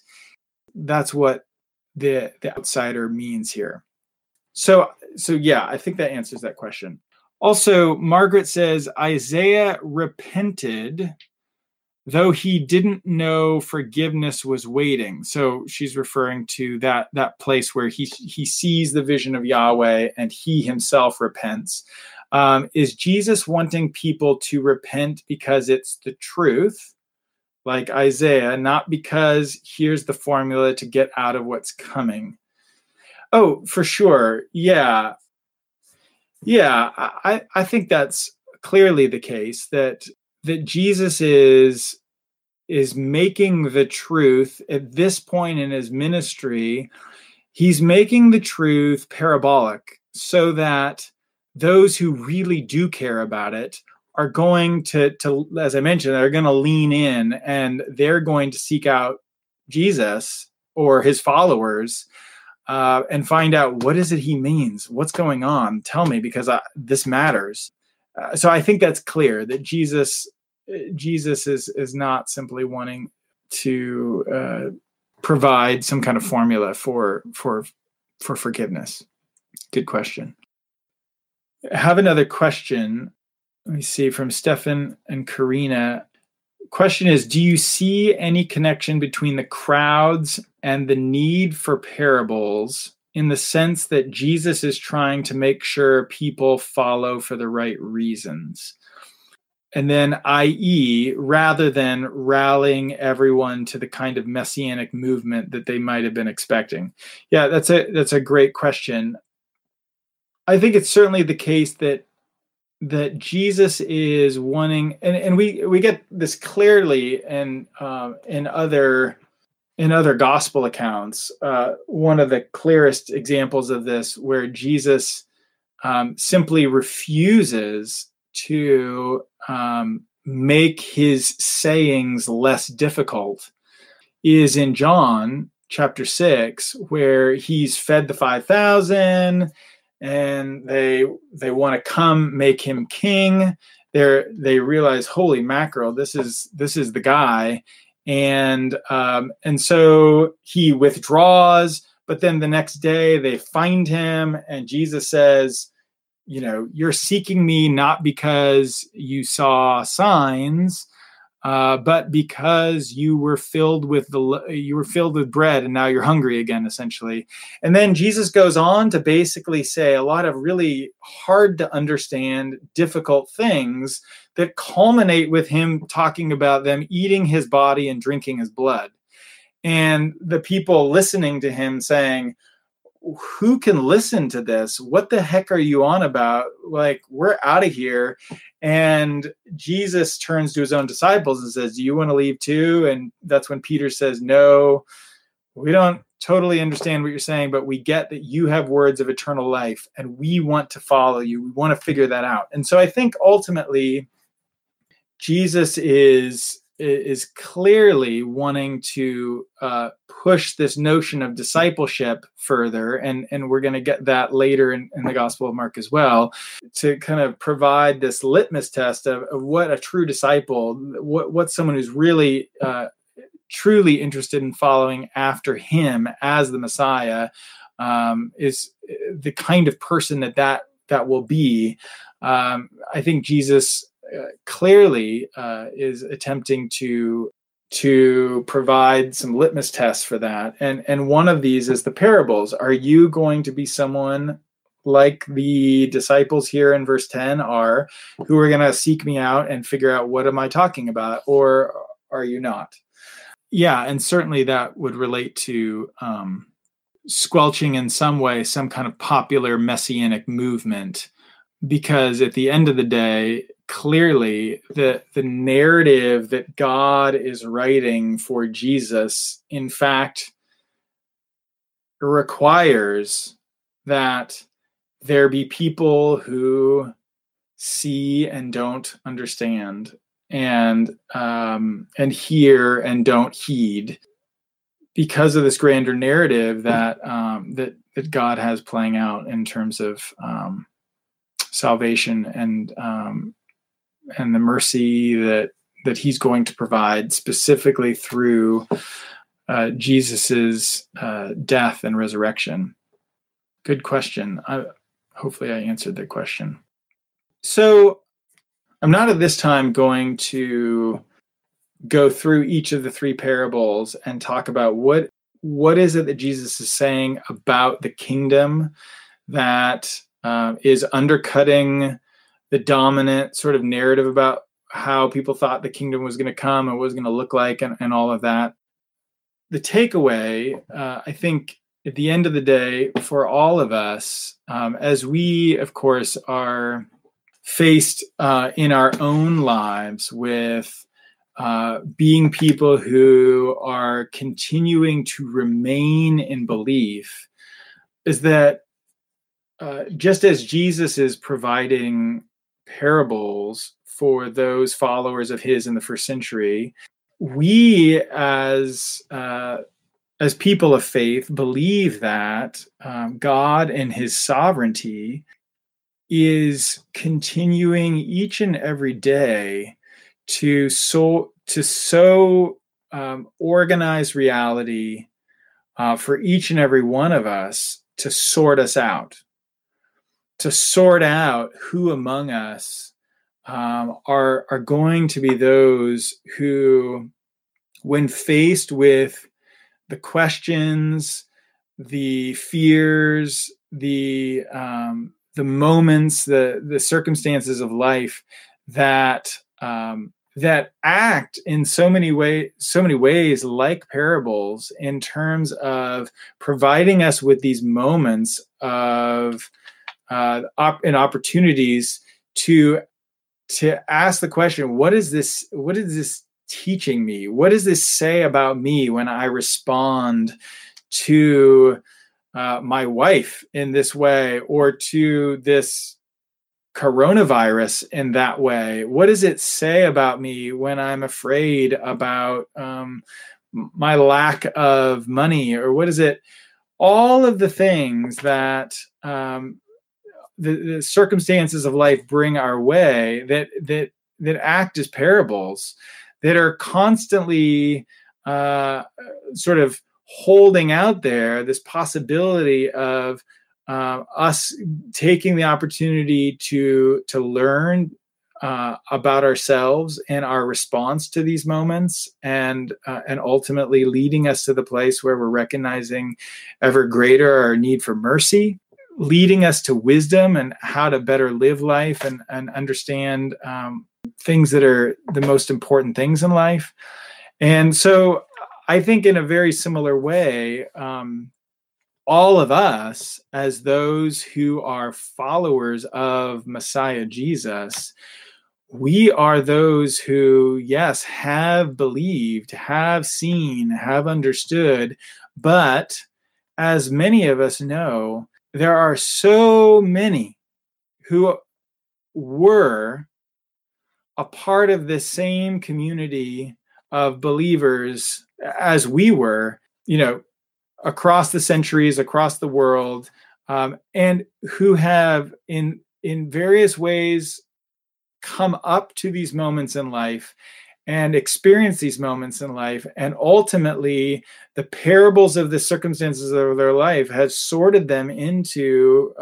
the outsider means here. So yeah, I think that answers that question. Also, Margaret says Isaiah repented, though he didn't know forgiveness was waiting. So she's referring to that place where he sees the vision of Yahweh and he himself repents. Is Jesus wanting people to repent because it's the truth, like Isaiah, not because here's the formula to get out of what's coming? Oh, for sure. Yeah. I think that's clearly the case, that Jesus is making the truth at this point in his ministry. He's making the truth parabolic so that those who really do care about it are going to, as I mentioned, they're going to lean in and they're going to seek out Jesus or his followers and find out, what is it he means? What's going on? Tell me, because this matters. So I think that's clear that Jesus is not simply wanting to provide some kind of formula for forgiveness. Good question. I have another question. Let me see, from Stefan and Karina. Question is, do you see any connection between the crowds and the need for parables, in the sense that Jesus is trying to make sure people follow for the right reasons? And then, i.e., rather than rallying everyone to the kind of messianic movement that they might have been expecting. Yeah, that's a great question. I think it's certainly the case that Jesus is wanting, and we get this clearly in other gospel accounts. One of the clearest examples of this, where Jesus simply refuses to make his sayings less difficult, is in John chapter 6, where he's fed the 5,000 and they want to come make him king. They realize, holy mackerel, this is the guy. And so he withdraws, but then the next day they find him, and Jesus says, you're seeking me not because you saw signs, but because you were filled with bread, and now you're hungry again, essentially. And then Jesus goes on to basically say a lot of really hard to understand, difficult things that culminate with him talking about them eating his body and drinking his blood. and the people listening to him saying, who can listen to this? What the heck are you on about? Like, we're out of here. And Jesus turns to his own disciples and says, do you want to leave too? And that's when Peter says, no, we don't totally understand what you're saying, but we get that you have words of eternal life and we want to follow you. We want to figure that out. And so I think ultimately Jesus is clearly wanting to push this notion of discipleship further, and we're going to get that later in the Gospel of Mark as well, to kind of provide this litmus test of what a true disciple, what someone who's really truly interested in following after him as the Messiah is the kind of person that will be. I think Jesus clearly is attempting to provide some litmus tests for that. And one of these is the parables. Are you going to be someone like the disciples here in verse 10 are, who are going to seek me out and figure out what am I talking about, or are you not? Yeah, and certainly that would relate to squelching in some way some kind of popular messianic movement, because at the end of the day, clearly the narrative that God is writing for Jesus, in fact, requires that there be people who see and don't understand, and hear and don't heed, because of this grander narrative that that God has playing out in terms of salvation and the mercy that he's going to provide specifically through Jesus's death and resurrection. Good question. Hopefully I answered the question. So I'm not at this time going to go through each of the three parables and talk about what is it that Jesus is saying about the kingdom that is undercutting the dominant sort of narrative about how people thought the kingdom was going to come and what it was going to look like, and all of that. The takeaway, I think, at the end of the day, for all of us, as we, of course, are faced in our own lives with being people who are continuing to remain in belief, is that just as Jesus is providing parables for those followers of his in the first century, we as people of faith believe that God in his sovereignty is continuing each and every day to organize reality for each and every one of us, to sort us out, to sort out who among us are going to be those who, when faced with the questions, the fears, the moments, the circumstances of life that act in so many ways like parables, in terms of providing us with these moments of and opportunities to ask the question, what is this teaching me? What does this say about me when I respond to my wife in this way, or to this coronavirus in that way? What does it say about me when I'm afraid about my lack of money? Or what is it? All of the things that the circumstances of life bring our way, that act as parables, that are constantly sort of holding out there this possibility of us taking the opportunity to learn about ourselves and our response to these moments, and ultimately leading us to the place where we're recognizing ever greater our need for mercy, leading us to wisdom and how to better live life and understand things that are the most important things in life. And so I think in a very similar way, all of us, as those who are followers of Messiah Jesus, we are those who, yes, have believed, have seen, have understood, but as many of us know, there are so many who were a part of the same community of believers as we were, across the centuries, across the world, and who have in various ways come up to these moments in life and experience these moments in life. And ultimately, the parables of the circumstances of their life has sorted them into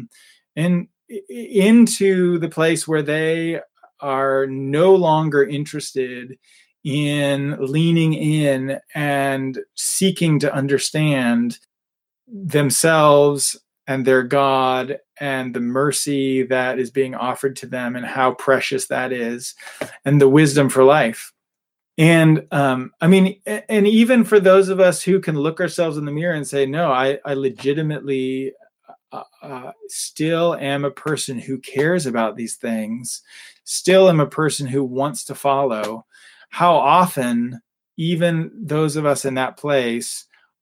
the place where they are no longer interested in leaning in and seeking to understand themselves and their God and the mercy that is being offered to them and how precious that is, and the wisdom for life. And and even for those of us who can look ourselves in the mirror and say, no, I legitimately still am a person who cares about these things, still am a person who wants to follow. How often even those of us in that place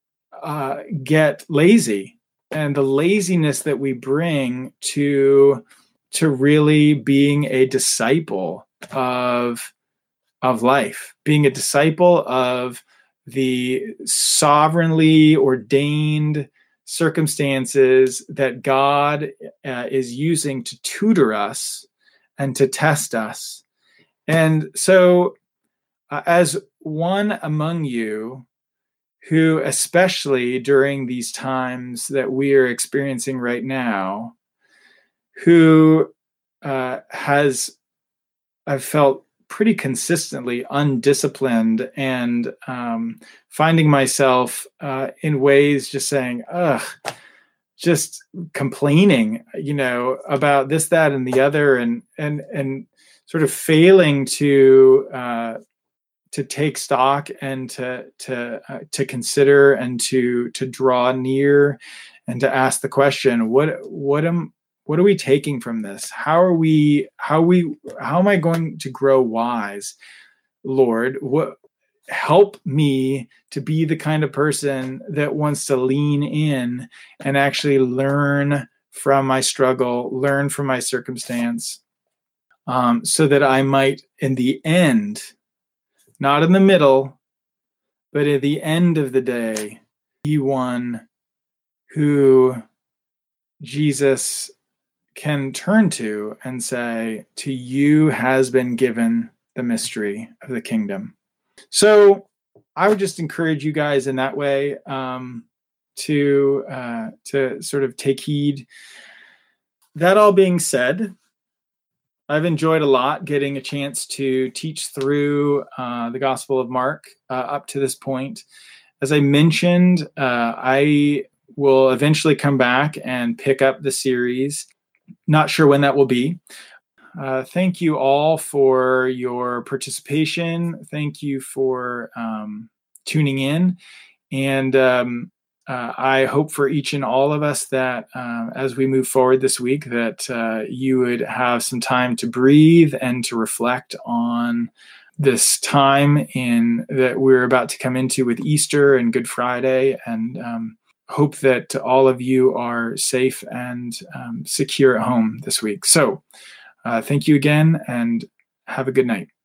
get lazy, and the laziness that we bring to really being a disciple of life, being a disciple of the sovereignly ordained circumstances that God is using to tutor us and to test us. And so as one among you who, especially during these times that we are experiencing right now, who I've felt pretty consistently undisciplined and finding myself in ways just saying, just complaining, about this, that, and the other, and sort of failing to take stock and to consider and to draw near and to ask the question, what are we taking from this? How am I going to grow wise? Lord, help me to be the kind of person that wants to lean in and actually learn from my struggle, learn from my circumstance, so that I might, in the end, not in the middle, but at the end of the day, be one who Jesus can turn to and say, to you has been given the mystery of the kingdom. So I would just encourage you guys in that way to sort of take heed. That all being said, I've enjoyed a lot getting a chance to teach through the Gospel of Mark up to this point. As I mentioned, I will eventually come back and pick up the series. Not sure when that will be. Thank you all for your participation. Thank you for tuning in. And I hope for each and all of us that as we move forward this week, that you would have some time to breathe and to reflect on this time that we're about to come into with Easter and Good Friday, and hope that all of you are safe and secure at home this week. So thank you again, and have a good night.